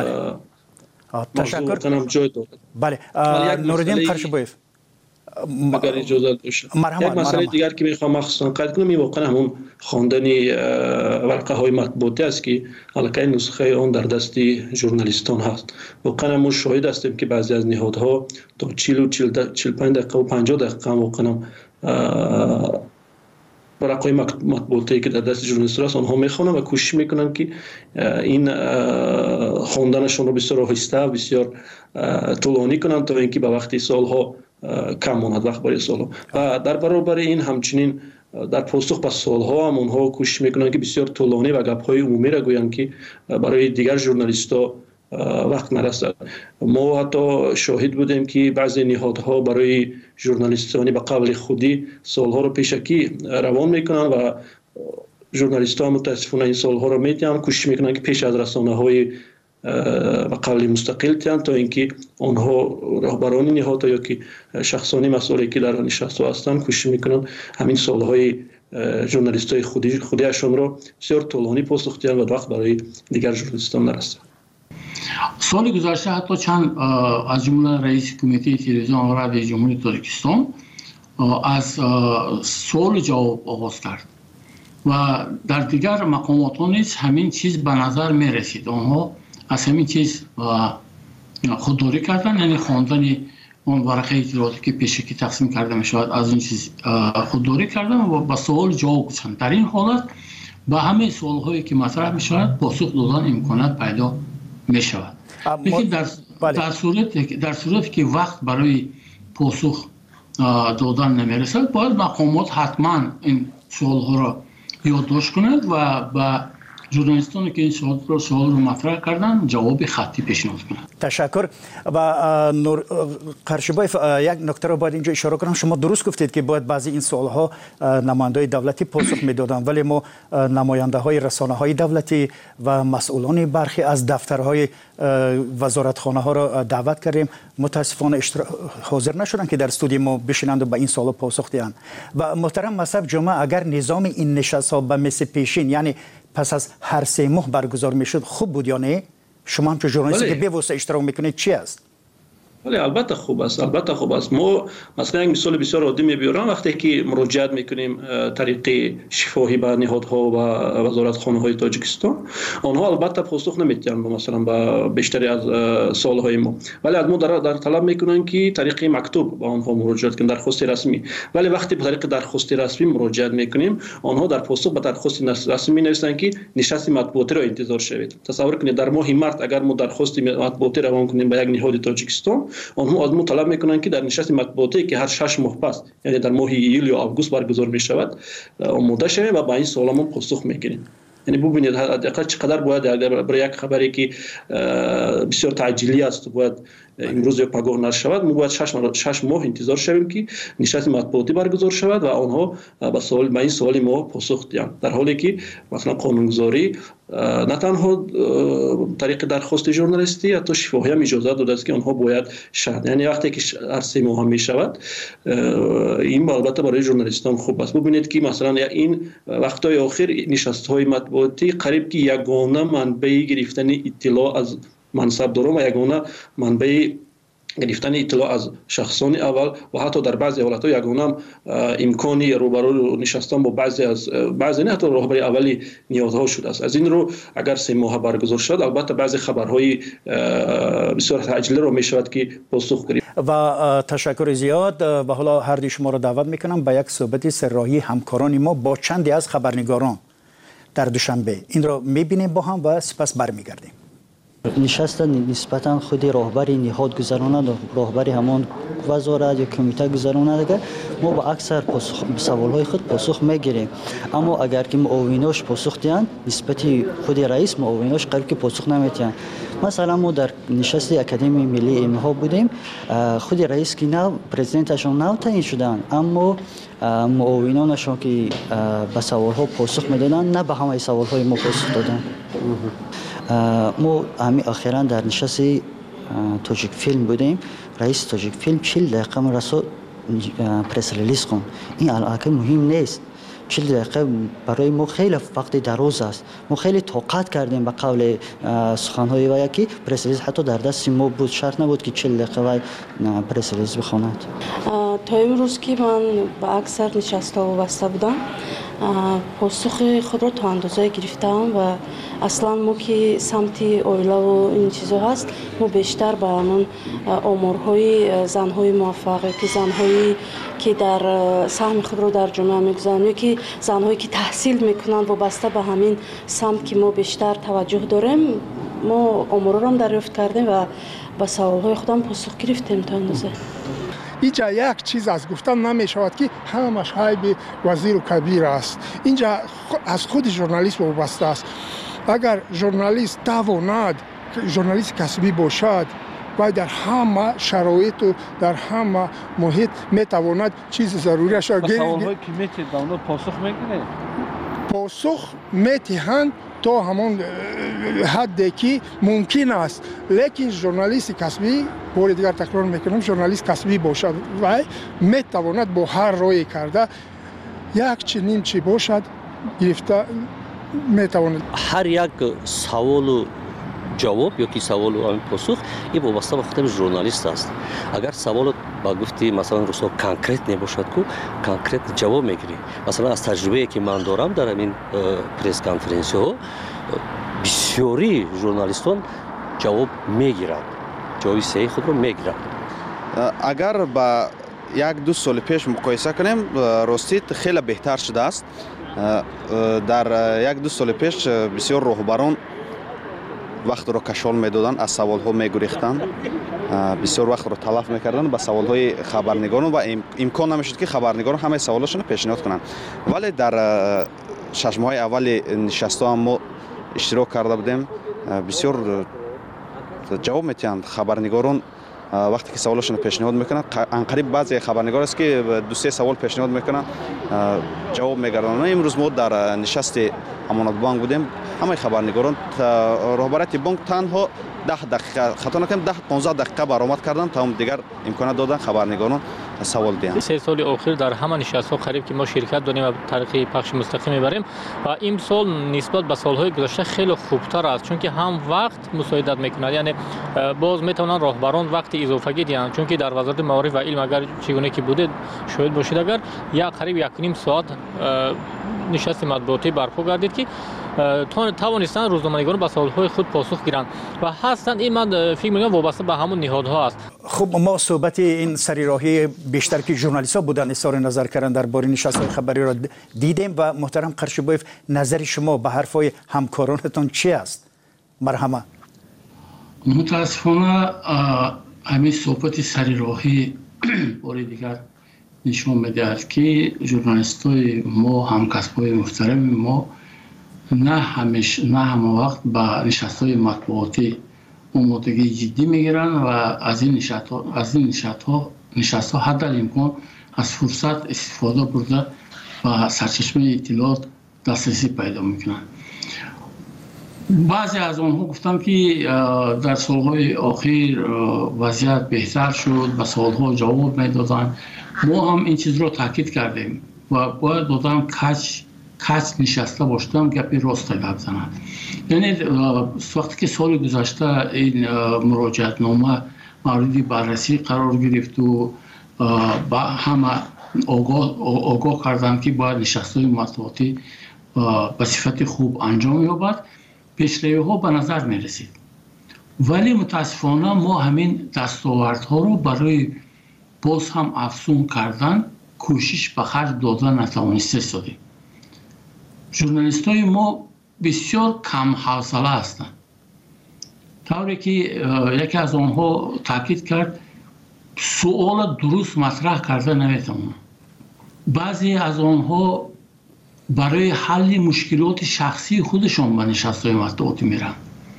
تشکر کنم جای دارد. بله نوردین قرشبویف اگر اجازه باشه یک مسئله دیگر که میخوام مخصوصا قید کنم این واقعا همون خواندن ورقه های مطبوعاتی است که الکی نسخه آن در دست ژورنالیستان هست. واقعا ما شاهد هستیم که بعضی از نهادها تا چهل و چهل و پنج دقیقه و پنجاه دقیقه واقعا ورقه های مطبوعاتی که در دست ژورنالیستان هست آنها میخوانند و کوشش میکنند که این خواندنشون رو بسیار آهسته و بسیار طولانی کنند تا اینکه به وقتی سالها کم ماند وقت برای سالها. و در برابر این همچنین در پاسخ به سالها هم اونها کوشش میکنند که بسیار طولانی و گپ‌های عمومی را گویند که برای دیگر ژورنالیست‌ها وقت نرسد. ما حتی شاهد بودیم که بعضی نهادها برای ژورنالیستانی به قبل خودی سالها رو پیشکی روان میکنند و ژورنالیست‌ها متاسفانه این سالها رو میتونن کوشش میکنند که پیش از رسانه‌های و قبل مستقل تیان تا اینکه آنها رهبران نهادها یا که شخصانی مسئولی که در نشست‌ها هستند کوشش میکنند همین سالهای ژورنالیست‌های خودی خودیشون رو بسیار طولانی پاسخ دهند و وقت برای دیگر ژورنالیستان نرسد. سال گذشته حتی چند از جمله رئیس کمیته تلویزیون و رادیو جمهوری تاجیکستان از سوال جواب آغاز کرد و در دیگر مقامات نیز همین چیز به نظر می رسید. آنها از همین چیز خودداری کردن، یعنی خواندن اون ورقه اطلاعاتی که پیشکی تقسیم کرده می شود از این چیز خودداری کردن و با سوال جواب گفتن. در این حالت با همه سوال هایی که مطرح می شود پاسخ دادن امکانات پیدا می شود. لیکن در در صورت در صورتی که وقت برای پاسخ دادن نمی رسد باید مقامات حتما این سوال ها را یادداشت کنند و با ژورنالیستانی که این سوال رو سوال رو مطرح کردن جواب خطی پیشنهاد کنند. تشکر. و نور قرشبویف یک نکته رو باید اینجا اشاره کنم. شما درست گفتید که باید بعضی این سوال ها نمایندگان دولتی پاسخ میدادن ولی ما نماینده های رسانه های دولتی و مسئولان برخی از دفترهای وزارتخانه ها را دعوت کردیم متاسفانه اشتر... حاضر نشدن که در استودیو ما بشینند و به این سوال پاسخ دهند. و محترم مصعب جمعه اگر نظام این نشست ها به مثل پیشین یعنی پس از هر سه ماه برگزار میشد خوب بود یا نه؟ شما هم که ژورنالیستی که به واسطه اشتراک میکنید چی است؟ ولی البته خوب است، البته خوب است. ما مثلا یک مثال بسیار عادی میبرم وقتی که مراجعت میکنیم طریق شفاهی به نهادها و وزارتخانه های تاجیکستان آنها البته پاسخ نمیدن مثلا به بیشتری از سوالهای ما، ولی از ما در, در طلب میکنن که طریق مکتوب به آنها مراجعت کنیم درخواست رسمی. ولی وقتی به طریق درخواست رسمی مراجعت میکنیم آنها در پاسخ به درخواست رسمی نوشتن که نشست مطبوعاتی را انتظار شوید. تصور کنید در ماه مارس اگر ما درخواست مطبوعاتی روان کنیم به یک نهاد تاجیکستان آنها از ما طلب میکنن که در نشست مطبوعاتی که هر شش ماه پس یعنی در ماه ایول یا آگوست برگزار می شود آماده شویم و با این سوال ما پاسخ میگیریم. یعنی ببینید حداقل چقدر باید برای یک خبری که بسیار تعجیلی است باید امروز یا پگاه نشر شود ما باید شش ماه شش ماه انتظار شویم که نشست مطبوعاتی برگزار شود و آنها با سوال با این سوال ما پاسخ دهند، در حالی که مثلا قانونگذاری نه تنها طریق درخواست ژورنالیستی حتی شفاهی هم اجازه داده است که آنها باید شهر یعنی وقتی که هر سه ماه هم می شود این البته برای ژورنالیستان خوب است. ببینید که مثلا این وقت‌های آخر نشست‌های مطبوعاتی قریب که یگانه منبع گرفتن اطلاع از منصبداران و یگانه منبع گرفتن اطلاع از شخصان اول و حتی در بعضی حالت‌ها یگانه امکانی روبرو نشستن با بعضی از بعضی نه حتی رهبری اولی نیازها شده است. از این رو اگر سه ماه برگزار شد البته بعضی خبرهای بسیار تعجیلی رو می شود که پاسخ گیریم. و تشکر زیاد. و حالا هر دوی شما را دعوت میکنم به یک صحبت سرراهی همکاران ما با چندی از خبرنگاران در دوشنبه. این را میبینیم با هم و سپس برمیگردیم. نشست نسبتا خود راهبری نهاد گذراند و راهبری همان وزارت یا کمیته گذراند اگر ما با اکثر سوالهای خود پاسخ میگیریم اما اگر که معاوناش پاسخ دهند نسبتی خود رئیس معاوناش قرار که پاسخ نمیدهند مثلا ما در نشست اکادمی ملی علم ها بودیم خود رئیس که نو پرزیدنتشون نو تعیین شدن اما معاونانشون که به سوال ها پاسخ میدادن نه به همه سوال های ما پاسخ دادن ما همین اخیراً در نشست تاجیک فیلم بودیم رئیس تاجیک فیلم چهل دقیقه من رسول پرس ریلیز کن این علاقه مهم نیست چهل دقیقه برای ما خیلی وقت دراز است ما خیلی طاقت کردیم به قول سخنهای وی که پرس ریلیز حتی در دست ما بود شرط نبود که چهل دقیقه وی پرس ریلیز بخواند تا امروز که من با اکثر نشست‌ها وابسته بودم پاسخ خود را تا اندازه گرفتم و اصلا ما که سمت اویلا و این چیزها هست ما بیشتر به همون آمارهای زنهای موفقه که زنهایی که در سهم خود را در جامعه میگذارند یا که زنهایی که تحصیل میکنند وابسته به همین سمت که ما بیشتر توجه داریم ما آمارها را هم دریافت کردیم و به سوالهای خودم پاسخ گرفتیم تا اندازه اینجا یک چیز از گفتن نمی شود که همش حیب وزیر و کبیر است اینجا از خود ژورنالیست وابسته است اگر ژورنالیست تواند ژورنالیست کسبی باشد و در همه شرایط و در همه محیط میتواند چیز ضروریش را گیرد سوال‌هایی که میتید به اونا پاسخ میگیره پاسخ میتهند تا همون حدی که ممکن است لیکن ژورنالیست کسبی بار دیگر تکرار میکنم ژورنالیست کسبی باشد و میتواند با هر رای کرده یک چنین چی باشد گرفته میتواند هر یک سوال و جواب یا که سوال و پاسخ این وابسته به خود ژورنالیست است اگر سوال با گفتی مثلا روسا کانکریت نباشد کو کانکریت جواب میگیری مثلا از تجربه که من دارم در این پرس کنفرانس ها بسیاری ژورنالیستان جواب میگیرند جواب صحیح خود رو میگیرند اگر با یک دو سال پیش مقایسه کنیم راستی خیلی بهتر شده است در یک دو سال پیش بسیار راهبران وقت رو کشال میدادن از سوال ها میگریختن بسیار وقت رو تلف میکردن با سوال های خبرنگاران و امکان نمیشد که خبرنگاران همه سوالاشون پیشنهاد کنند ولی در شش ماه اول نشست ها ما اشتراک کرده بودیم بسیار جواب میتیند خبرنگاران وقتی که سوالاشون پیشنهاد میکنن انقریب بعضی خبرنگار است که دو سه سوال پیشنهاد میکنن جواب میگردن امروز ما در نشست امانت بانک بودیم همه خبرنگاران راهبرت بانک تنها ده دقیقه خطا نکنم ده پانزده دقیقه برآمد کردن تا دیگر امکانات دادن خبرنگاران سوال دهند سه سال اخیر در همه نشست‌ها قریب که ما شرکت داریم و طریق پخش مستقیم میبریم و این سال نسبت به سالهای گذشته خیلی خوبتر است چون که هم وقت مساعدت میکند یعنی باز میتونن راهبران وقت اضافه دهند چون که در وزارت معارف و علم اگر چگونه که بوده شاید باشید اگر یک قریب یک نیم ساعت نشست مطبوعاتی برپا گردید که توانستن روزنامه‌نگاران به سوال‌های خود پاسخ گیرند و هستند این من فکر می‌کنم وابسته به همون نهادها است. خب ما صحبت این سریراهی بیشتر که ژورنالیست‌ها بودن اظهار نظر کردن درباره نشست‌های خبری را دیدیم و محترم قرشبایف نظر شما به حرفای همکارانتان چی است؟ مرحمه. متاسفانه همین صحبت سریراهی بار دیگر نشون می‌دهد که ژورنالیست‌های ما همکسب‌های محترم ما نه همیشه نه همه وقت به نشست‌های مطبوعاتی آمادگی جدی میگیرن و از این نشست‌ها از این نشست‌ها نشست‌ها حد الامکان از فرصت استفاده برده و سرچشمه اطلاعات دسترسی پیدا میکنن. بعضی از آنها گفتم که در سالهای اخیر وضعیت بهتر شد و سوال‌ها جواب میدادن. ما هم این چیز رو تاکید کردیم و باید دادم کچ کچ نشسته باشدم گپی راست گپ زنند. یعنی وقتی که سال گذشته این مراجعت نامه مورد بررسی قرار گرفت و با همه آگاه, آگاه کردن که باید نشست‌های مطبوعاتی به صفت خوب انجام یابد پیشروی‌ها به نظر می رسید ولی متاسفانه ما همین دستاوردها رو برای باز هم افزون کردن کوشش به خرج دادن نتوانسته شدیم. ژورنالیست‌های ما بسیار کم حوصله هستند. طوری که یکی از آنها تاکید کرد سوال درست مطرح کرده نمیتونم. بعضی از آنها برای حل مشکلات شخصی خودشان به نشست‌های مطبوعاتی میرن.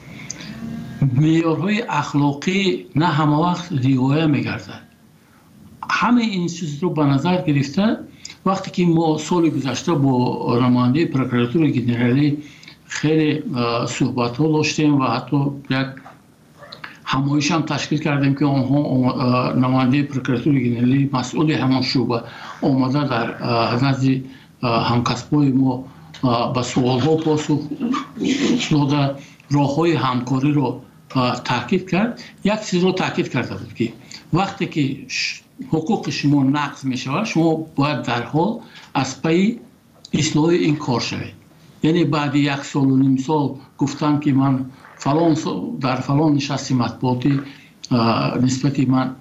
معیارهای اخلاقی نه همه وقت رعایت میگردد. همه این چیز رو به نظر گرفته وقتی که ما سال گذشته با نماینده پروکراتور ژنرالی خیلی صحبت ها داشتیم و حتی یک همایش هم تشکیل کردیم که آنها نماینده پروکراتور ژنرالی مسئول همان شعبه آمده در نزد همکسبای ما به سوال ها پاسخ داده راه های همکاری رو تاکید کرد. یک چیز رو تاکید کرده بود که وقتی که حقوق شما نقض می شود شما باید در حال از پی اصلاح این کار شوید. یعنی بعد یک سال و نیم سال گفتن که من فلان در فلان نشست مطبوعاتی نسبت من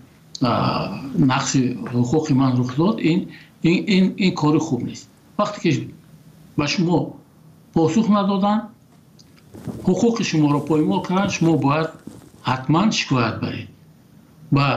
نقص حقوق من رخ داد، این این این این کار خوب نیست. وقتی که به شما پاسخ ندادن حقوق شما را پایمال کردن شما باید حتما شکایت برید با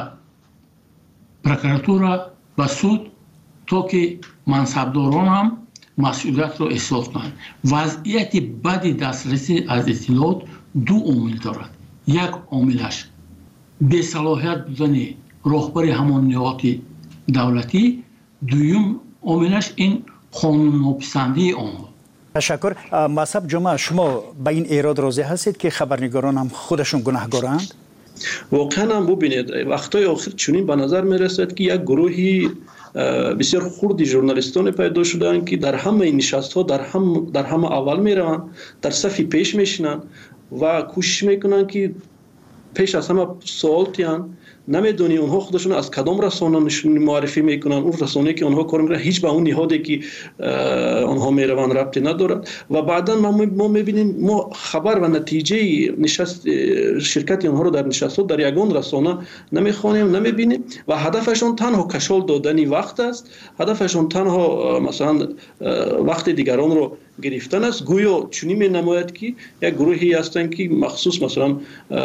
پروکراتور و سود تا که منصبداران هم مسئولیت را احساس کنند. وضعیت بد دسترسی از اطلاعات دو عامل دارد. یک عاملش بی‌صلاحیت بودن راهبر همان نهاد دولتی، دوم عاملش این قانون ناپسندی آنها. تشکر. مصعب جمعه شما به این ایراد راضی هستید که خبرنگاران هم خودشون گناهکارند؟ واقعا هم ببینید وقتای آخر چنین به نظر می رسد که یک گروهی بسیار خردی ژورنالیستان پیدا شدند که در همه این نشست ها در هم در همه اول می روند، در صف پیش میشینند و کوشش میکنند که پیش از همه سوال تیان نمیدونی اونها خودشون از کدام رسانه معرفی میکنن، اون رسانه‌ای که اونها کار میکنن هیچ به اون نهادی که اونها میروند ربطی ندارد و بعدا ما میبینیم ما خبر و نتیجه نشست شرکت اونها رو در نشست ها در یگان رسانه نمیخوانیم نمیبینیم و هدفشون تنها کشال دادن وقت است، هدفشون تنها مثلا وقت دیگران رو گرفتن است. گویا چنین می نماید که یک گروهی هستند که مخصوص مثلا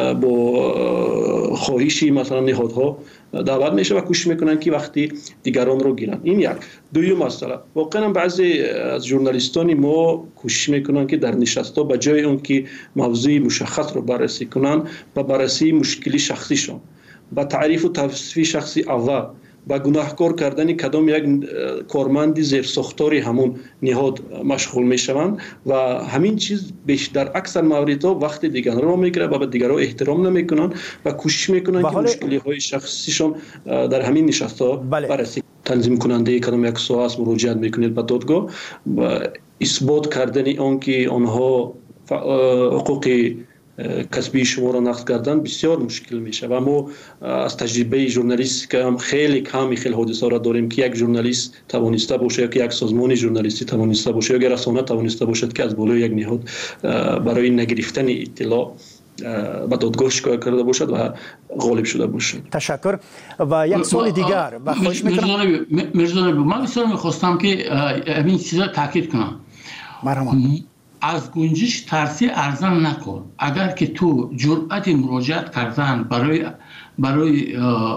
با خواهشی مثلا نهادها دعوت میشه و کوشش میکنن که وقتی دیگران رو گیرن. این یک. دوم مسئله واقعا بعضی از ژورنالیستان ما کوشش میکنن که در نشست‌ها به جای اون که موضوع مشخص رو بررسی کنن و بررسی مشکلی شخصیشون با تعریف و توصیف شخصی اول با گناهکار کردن کدام یک کارمند زیر ساختاری همون نهاد مشغول میشوند و همین چیز بیش در اکثر موردها وقت دیگران رو میگیره و به دیگران احترام نمیکنن و کوشش میکنن که مشکلی های شخصیشون در همین نشست‌ها بررسی. تنظیم کننده کدام یک سوال است مراجعت میکنید به دادگاه و اثبات کردن اون که آنها حقوق کسبی شما را نقض کردن بسیار مشکل میشه و ما از تجربه ژورنالیست که هم خیلی کمی خیلی حادثه را داریم که یک ژورنالیست توانسته باشه یا که یک سازمان ژورنالیستی توانسته باشه یا رسانه توانسته باشد که از بالای یک نهاد برای نگرفتن اطلاع به دادگاه شکایت کرده باشد و غالب شده باشد. تشکر. و یک سوال دیگر و خواهش میکنم مرزا نبی من بسیار میخواستم که همین چیزا تاکید کنم. مرحبا. از گنجش ترسی ارزان نکن. اگر که تو جرأت مراجعت کردن برای برای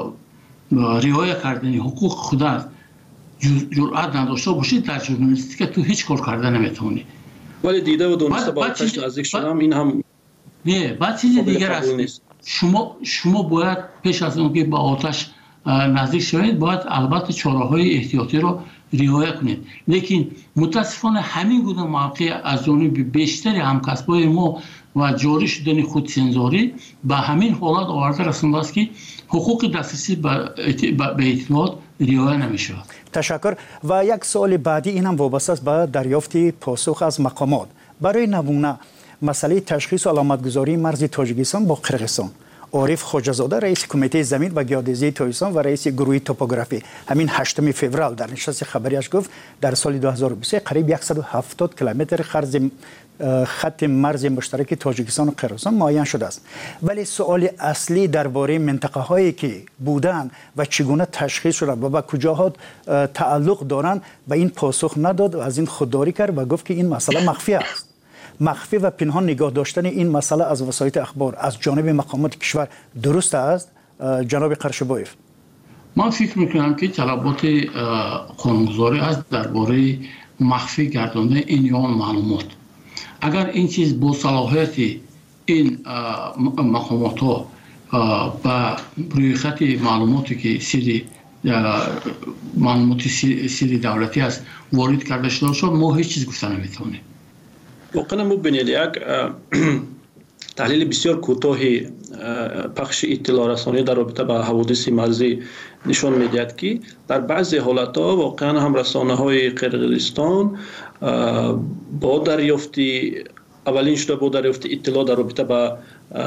رعایت کردن حقوق خودت جرأت نداشته باشی در ژورنالیستیک تو هیچ کار کردن نمیتونی. ولی دیده و دونسته با آتش نزدیک شدم این هم نه بعد چیز دیگر است. شما شما باید پیش از اون که با آتش نزدیک شوید باید البته چاره‌های احتیاطی رو رعایت کنید. لیکن متاسفانه همین گونه موقع از جانب بیشتر همکسبای ما و جاری شدن خودسنجاری به همین حالت آورده رسانده است که حقوق دسترسی به اطلاعات رعایت نمیشه. تشکر. و یک سوال بعدی این هم وابسته است به دریافت پاسخ از مقامات. برای نمونه مسئله تشخیص و علامتگذاری مرز تاجیکستان با قرقیزستان، عارف خواجه‌زاده رئیس کمیته زمین و گیاه‌دزدی تاجیکستان و رئیس گروه توپوگرافی همین هشتم فوریه در نشست خبریش گفت در سال دو هزار و بیست و یک قریب صد و هفتاد کیلومتر خط خط مرز مشترک تاجیکستان و قرقیزستان معین شده است. ولی سوال اصلی درباره منطقه هایی که بودند و چگونه تشخیص شده و به کجاها تعلق دارند به این پاسخ نداد و از این خودداری کرد و گفت که این مسئله مخفی است. مخفی و پنهان نگاه داشتن این مسئله از وسایل اخبار از جانب مقامات کشور درست است جناب قرشبایف؟ من فکر میکنم که طلبات قانونگذاری است درباره مخفی گرداندن این یا معلومات. اگر این چیز با صلاحیت این مقامات ها با روی خط معلوماتی که سری معلومات سری دولتی است وارد کرده شده شد ما هیچ چیز گفته نمیتونیم. واقعا ببینید یک تحلیل بسیار کوتاهی پخش اطلاع رسانی در رابطه با حوادث مرزی نشان میدهد که در بعضی حالت‌ها واقعا هم رسانه‌های قرقیزستان با دریافت اولین شده با دریافت اطلاع در رابطه با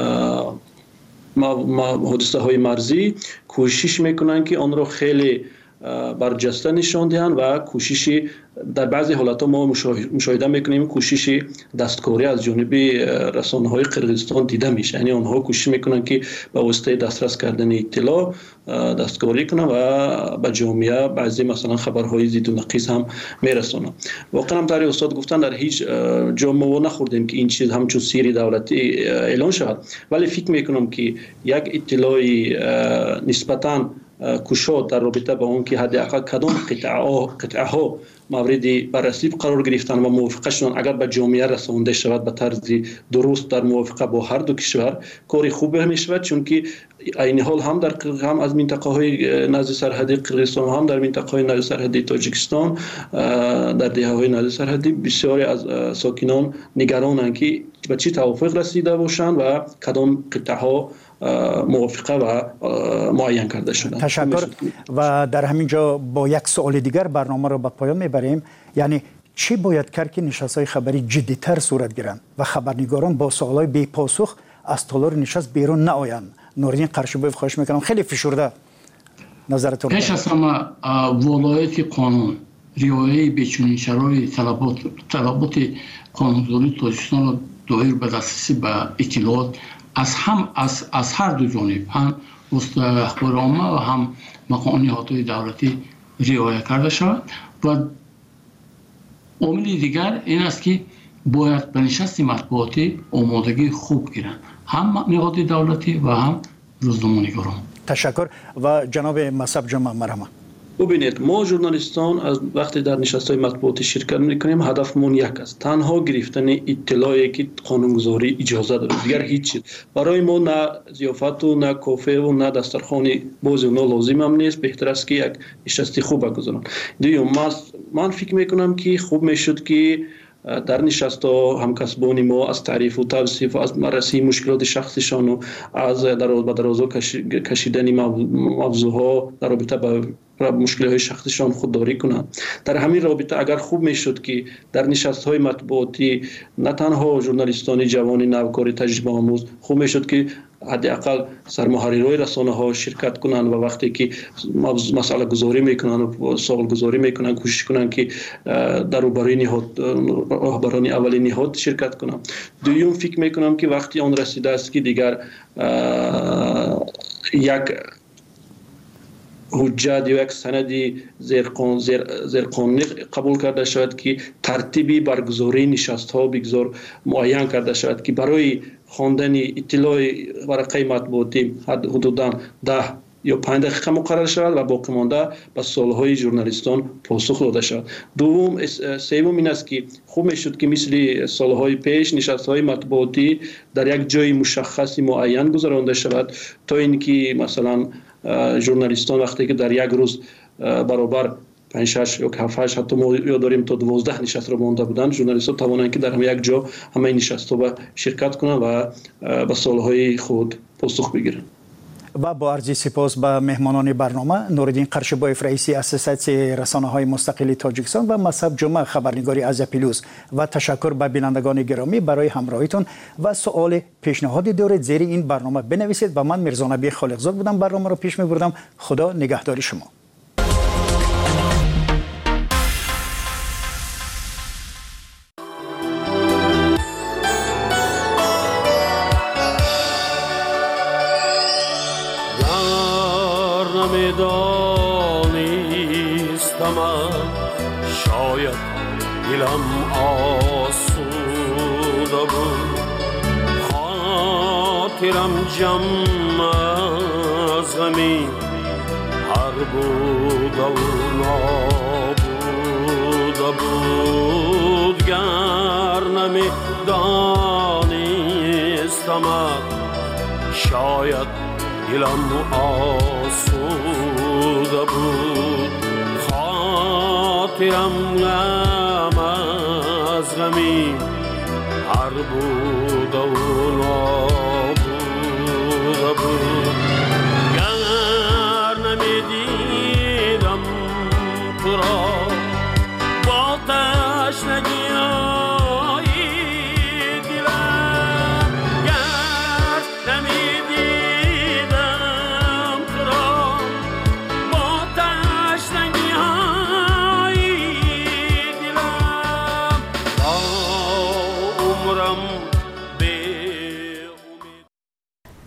حادثه های مرزی کوشش میکنند که آن را خیلی برجسته نشان دهند و کوششی در بعضی حالات ما مشاهده میکنیم کوشش دستکاری از جانب رسانه های قرقیزستان دیده میشه. یعنی آنها کوشش میکنن که به واسطه دسترس کردن اطلاع دستکاری کنن و به جامعه بعضی مثلا خبرهای زید و نقیض هم میرسونن. واقعا هم در استاد گفتن در هیچ جا ما نخوردیم که این چیز همچون سری دولتی اعلان شود، ولی فکر میکنم که یک اطلاع نسبتاً کشاد در رابطه با اون که حداقل کدام قطعه ها مورد بررسی قرار گرفتن و موافقه شدن اگر به جامعه رسانده شود به طرز درست در موافقه با هر دو کشور کاری خوب می شود، چون که این حال هم در هم از منطقه های نزد سرحدی قرقیزستان هم در منطقه های نزد سرحدی تاجیکستان در دهه های نزد سرحدی بسیاری از ساکنان نگرانند که به چی توافق رسیده باشند و کدام قطعه ها موافقه و معین کرده شدن. تشکر. و در همین جا با یک سوال دیگر برنامه را به پایان میبریم. یعنی چی باید کرد که نشست‌های خبری جدی‌تر صورت گیرند و خبرنگاران با سوالای بی پاسخ از تالار نشست بیرون نآیند؟ نوردین قرشبایف خواهش میکنم خیلی فشرده نظرتون. پیش از همه ولایت قانون رعایت به چنین شرایط طلبات طلبات قانونگذاری تاجیکستان را دایر به دسترسی به اطلاعات از هم از از هر دو جانب هم وسط اخبار عامه و هم مقام نهادهای دولتی رعایت کرده شود. و عامل دیگر این است که باید به نشست مطبوعاتی آمادگی خوب گیرند، هم نهاد دولتی و هم روزنامه‌نگاران. تشکر. و جناب مصعب جمعه مرحبا. ببینید ما ژورنالیستان از وقتی در نشست‌های مطبوعاتی شرکت می‌کنیم هدفمون یک است، تنها گرفتن اطلاعی که قانونگذاری اجازه داره، دیگر هیچ چیز برای ما نه ضیافت و نه کافه و نه دسترخوان باز و نه لازم هم نیست. بهتر است که یک نشست خوب بگذارن. دوم من فکر می‌کنم که خوب میشد که در نشست‌ها همکسبان ما از تعریف و توصیف و از بررسی مشکلات شخصیشان و از دراز به درازا کشیدن موضوعها در رابطه با مشکلات شخصیشان خودداری کنند. در همین رابطه اگر خوب میشد که در نشست‌های مطبوعاتی نه تنها ژورنالیستان جوان نوکار تجربه آموز، خوب میشد که حداقل سرمحررای رسانه‌ها شرکت کنند و وقتی که مسئله گذاری میکنن و سوال گذاری میکنن کوشش کنند که در روبروی نهاد رهبران اولی نهاد شرکت کنند. دوم فکر میکنم که وقتی آن رسیده است که دیگر یک حجت یا یک سندی زیرقانونی زیر قبول کرده شود که ترتیبی برگزاری نشست ها بگذار معین کرده شود که برای خواندن اطلاع ورقه مطبوعاتی حدوداً ده یا پنج دقیقه مقرر شود و باقی مانده به سوالهای ژورنالیستان پاسخ داده شود. دوم سوم این است که خوب میشد که مثل سالهای پیش نشست‌های مطبوعاتی در یک جای مشخص معین گذرانده شود تا اینکه مثلا ژورنالیستان وقتی که در یک روز برابر پنج شش یا هفت هشت حتی ما یا داریم تا دوازده نشست را مانده بودند، ژورنالیستان توانند که در همه یک جا همه نشست‌ها شرکت کنند و به سوالهای خود پاسخ بگیرند. و با عرض سپاس به مهمانان برنامه نوردین قرشبایف رئیس اساسیاسیون رسانه‌های مستقل تاجیکستان و مصعب جمعه خبرنگاری از پیلوز و تشکر به بینندگان گرامی برای همراهیتون و سوال پیشنهادی دارید زیر این برنامه بنویسید و من میرزا نبی خالقزاد بودم برنامه رو پیش می‌بردم. خدا نگهداری شما. دانستم شاید دلم آسوده بود خاطرم جمع از غمی هر بود و نابود بود گر نمی دانستمت شاید دلم آسوده بود خاطرم غم از غمی هر بود و نابود